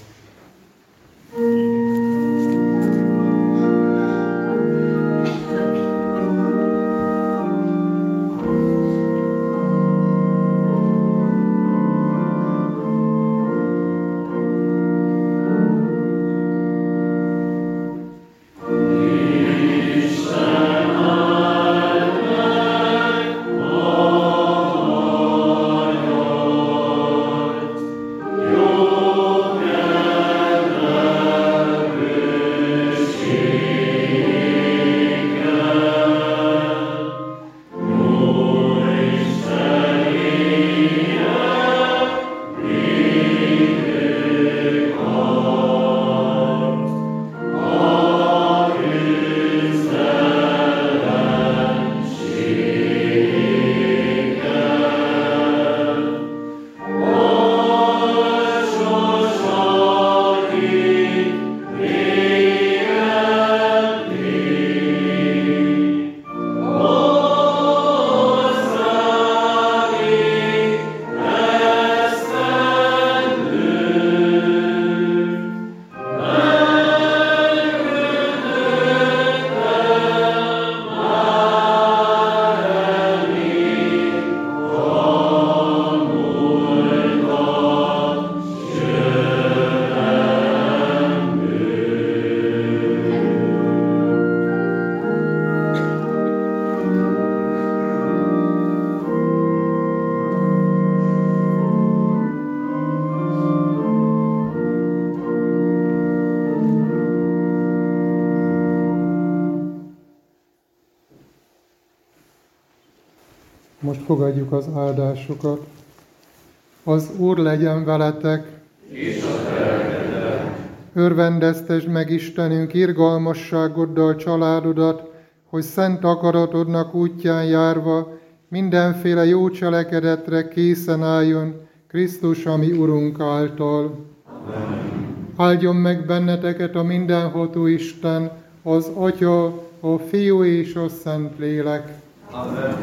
Jó Most fogadjuk az áldásokat. Az Úr legyen veletek, és a lelkeddel. Örvendeztesd meg Istenünk irgalmasságoddal családodat, hogy szent akaratodnak útján járva mindenféle jó cselekedetre készen álljon Krisztus, ami Urunk által. Amen. Áldjon meg benneteket a mindenható Isten, az Atya, a Fiú és a Szentlélek. Amen.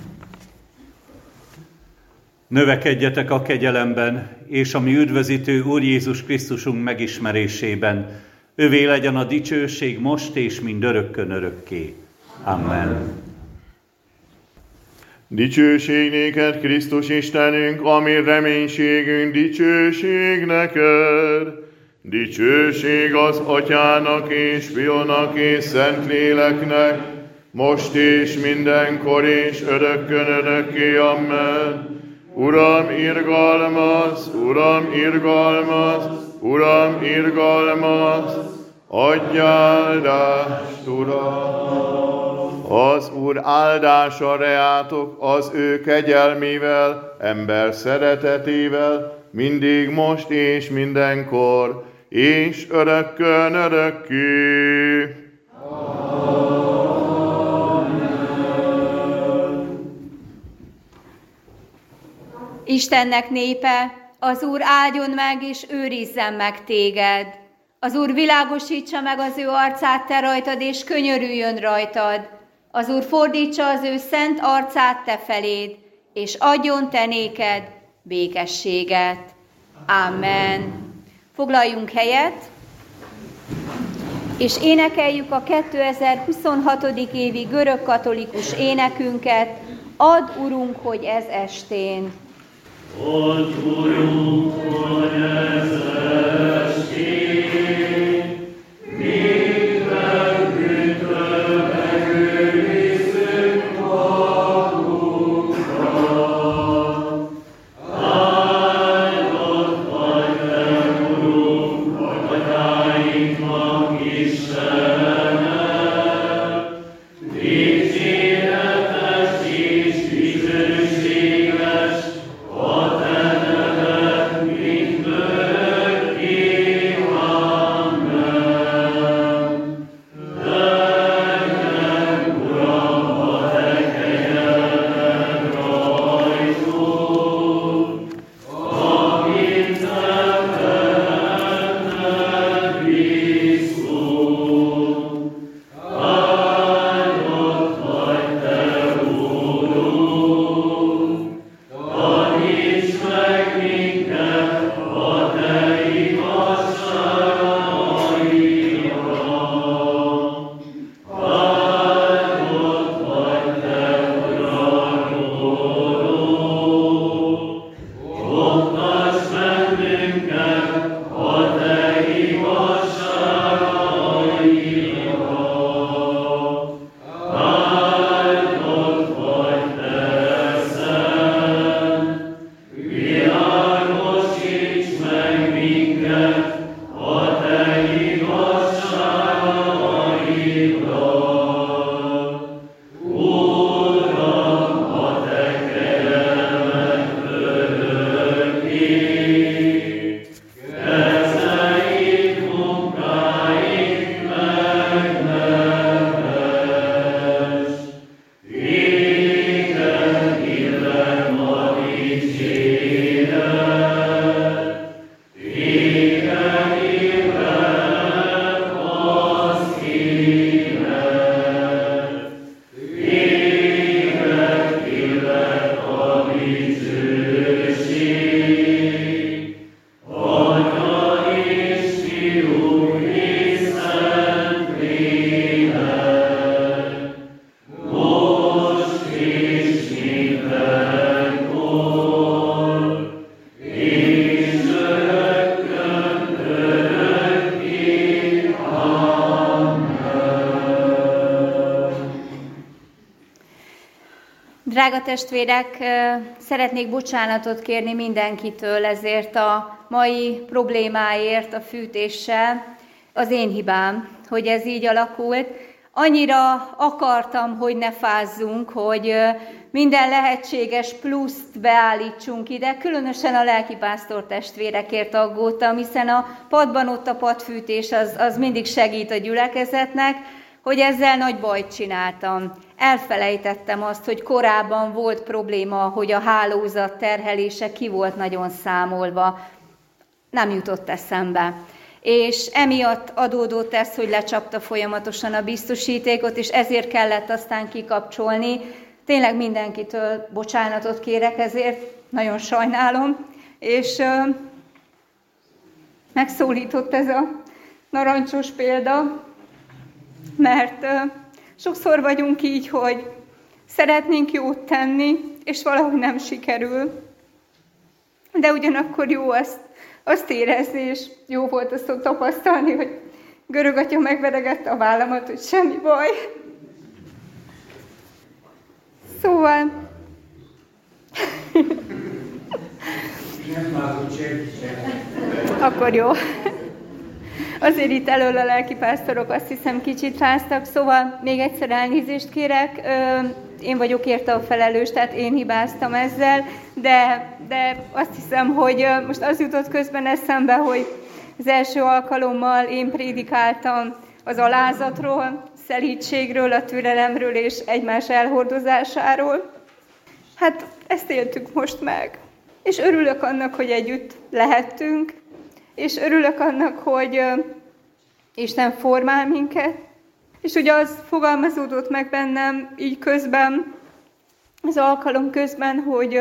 Növekedjetek a kegyelemben, és a mi üdvözítő Úr Jézus Krisztusunk megismerésében. Övé legyen a dicsőség most és mindörökkön örökké. Amen. Dicsőség néked, Krisztus Istenünk, ami reménységünk, dicsőség neked. Dicsőség az Atyának és Fiúnak és Szentléleknek, most és mindenkor és örökkön örökké. Amen. Uram, irgalmaz, Uram, irgalmaz, Uram, irgalmaz, adj áldást, Uram. Az Úr áldása reátok az ő kegyelmével, ember szeretetével, mindig most és mindenkor, és örökkön örökké. Istennek népe, az Úr áldjon meg és őrizzen meg téged. Az Úr világosítsa meg az ő arcát te rajtad, és könyörüljön rajtad. Az Úr fordítsa az ő szent arcát te feléd, és adjon te néked békességet. Amen. Foglaljunk helyet, és énekeljük a kétezer-huszonhatodik évi görögkatolikus énekünket, Add, Urunk, hogy ez estén. Add, Urunk, hogy ez estén, minden bűntől megőrizzünk magunkra. Áldott vagy te, Urunk, atyáinknak Istene, dicséretes és dicsőséges a te neved mindörökké. Amen. Legyen, Uram, a te kegyelmed rajtunk, amint te benned bízunk. Áldott vagy te, Úrunk, taníts meg minket a te igazságaidra. Áldott vagy te, Uralkodó, oktasd meg minket a te igazságaidra. Áldott vagy te, Szent, világosíts meg minket a te igazságaidra. Uram, a te kegyelmed örökké, kezeid munkáid megneves. Téged illet a dicséret, téged illet az élet, téged illet a dicsőség, Atya és Fiú és Szentlélek, most és mindenkor, és örökkön örökké. Amen. Drága testvérek, szeretnék bocsánatot kérni mindenkitől ezért a mai problémáért a fűtéssel. Az én hibám, hogy ez így alakult. Annyira akartam, hogy ne fázzunk, hogy minden lehetséges pluszt beállítsunk ide, különösen a lelkipásztor testvérekért aggódtam, hiszen a padban ott a padfűtés az, az mindig segít a gyülekezetnek, hogy ezzel nagy bajt csináltam. Elfelejtettem azt, hogy korábban volt probléma, hogy a hálózat terhelése ki volt nagyon számolva. Nem jutott eszembe. És emiatt adódott ez, hogy lecsapta folyamatosan a biztosítékot, és ezért kellett aztán kikapcsolni. Tényleg mindenkitől bocsánatot kérek ezért, nagyon sajnálom, és uh, megszólított ez a narancsos példa, mert uh, sokszor vagyunk így, hogy szeretnénk jót tenni, és valahogy nem sikerül. De ugyanakkor jó azt, azt érezni, és jó volt azt ott tapasztalni, hogy görög atya megveregette a vállamat, hogy semmi baj. Szóval... Akkor jó. Azért itt elől a lelkipásztorok azt hiszem kicsit ráztak, szóval még egyszer elnézést kérek. Én vagyok érte a felelős, tehát én hibáztam ezzel, de, de azt hiszem, hogy most az jutott közben eszembe, hogy az első alkalommal én prédikáltam az alázatról, szelídségről, a türelemről és egymás elhordozásáról. Hát ezt éltük most meg. És örülök annak, hogy együtt lehettünk, és örülök annak, hogy Isten formál minket. És ugye az fogalmazódott meg bennem így közben, az alkalom közben, hogy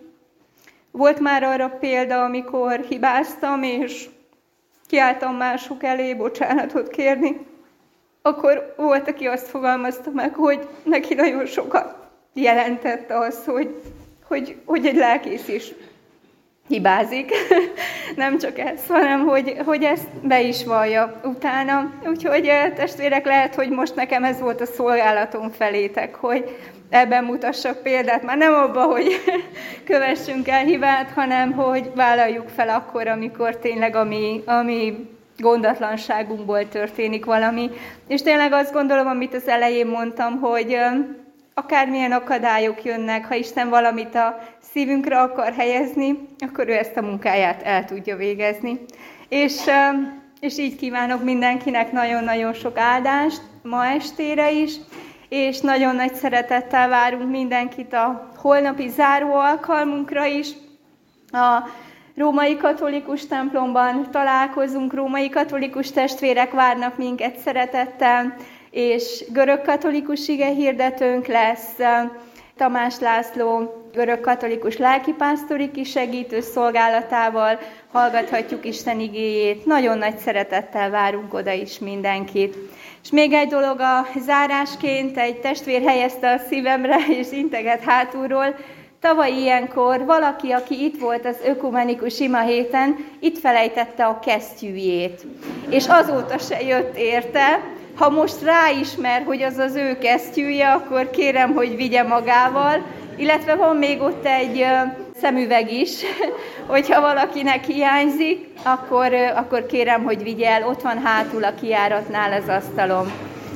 volt már arra példa, amikor hibáztam, és kiálltam mások elé bocsánatot kérni. Akkor volt, aki azt fogalmazta meg, hogy neki nagyon sokat jelentette az, hogy, hogy, hogy egy lelkész is hibázik. Nem csak ez, hanem hogy, hogy ezt be is vallja utána. Úgyhogy testvérek, lehet, hogy most nekem ez volt a szolgálatom felétek, hogy ebben mutassak példát. Már nem abban, hogy kövessünk el hibát, hanem hogy vállaljuk fel akkor, amikor tényleg a mi, a mi gondatlanságunkból történik valami. És tényleg azt gondolom, amit az elején mondtam, hogy akármilyen akadályok jönnek, ha Isten valamit a szívünkre akar helyezni, akkor ő ezt a munkáját el tudja végezni. És, és így kívánok mindenkinek nagyon-nagyon sok áldást ma estére is, és nagyon nagy szeretettel várunk mindenkit a holnapi záró alkalmunkra is. A római katolikus templomban találkozunk, római katolikus testvérek várnak minket szeretettel, és görög katolikus igehirdetőnk lesz, Tamás László görög katolikus lelkipásztori kisegítő szolgálatával hallgathatjuk Isten igéjét. Nagyon nagy szeretettel várunk oda is mindenkit. És még egy dolog a zárásként, egy testvér helyezte a szívemre és integet hátulról. Tavaly ilyenkor valaki, aki itt volt az ökumenikus ima héten, itt felejtette a kesztyűjét. És azóta se jött érte. Ha most ráismer, hogy az az ő kesztyűje, akkor kérem, hogy vigye magával, illetve van még ott egy szemüveg is, hogyha valakinek hiányzik, akkor, akkor kérem, hogy vigye el, ott van hátul a kijáratnál az asztalon.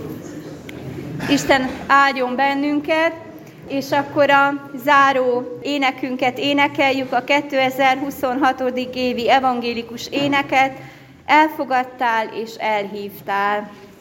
Isten áldjon bennünket, és akkor a záró énekünket énekeljük, a kétezer-huszonhat. évi evangélikus éneket, elfogadtál és elhívtál.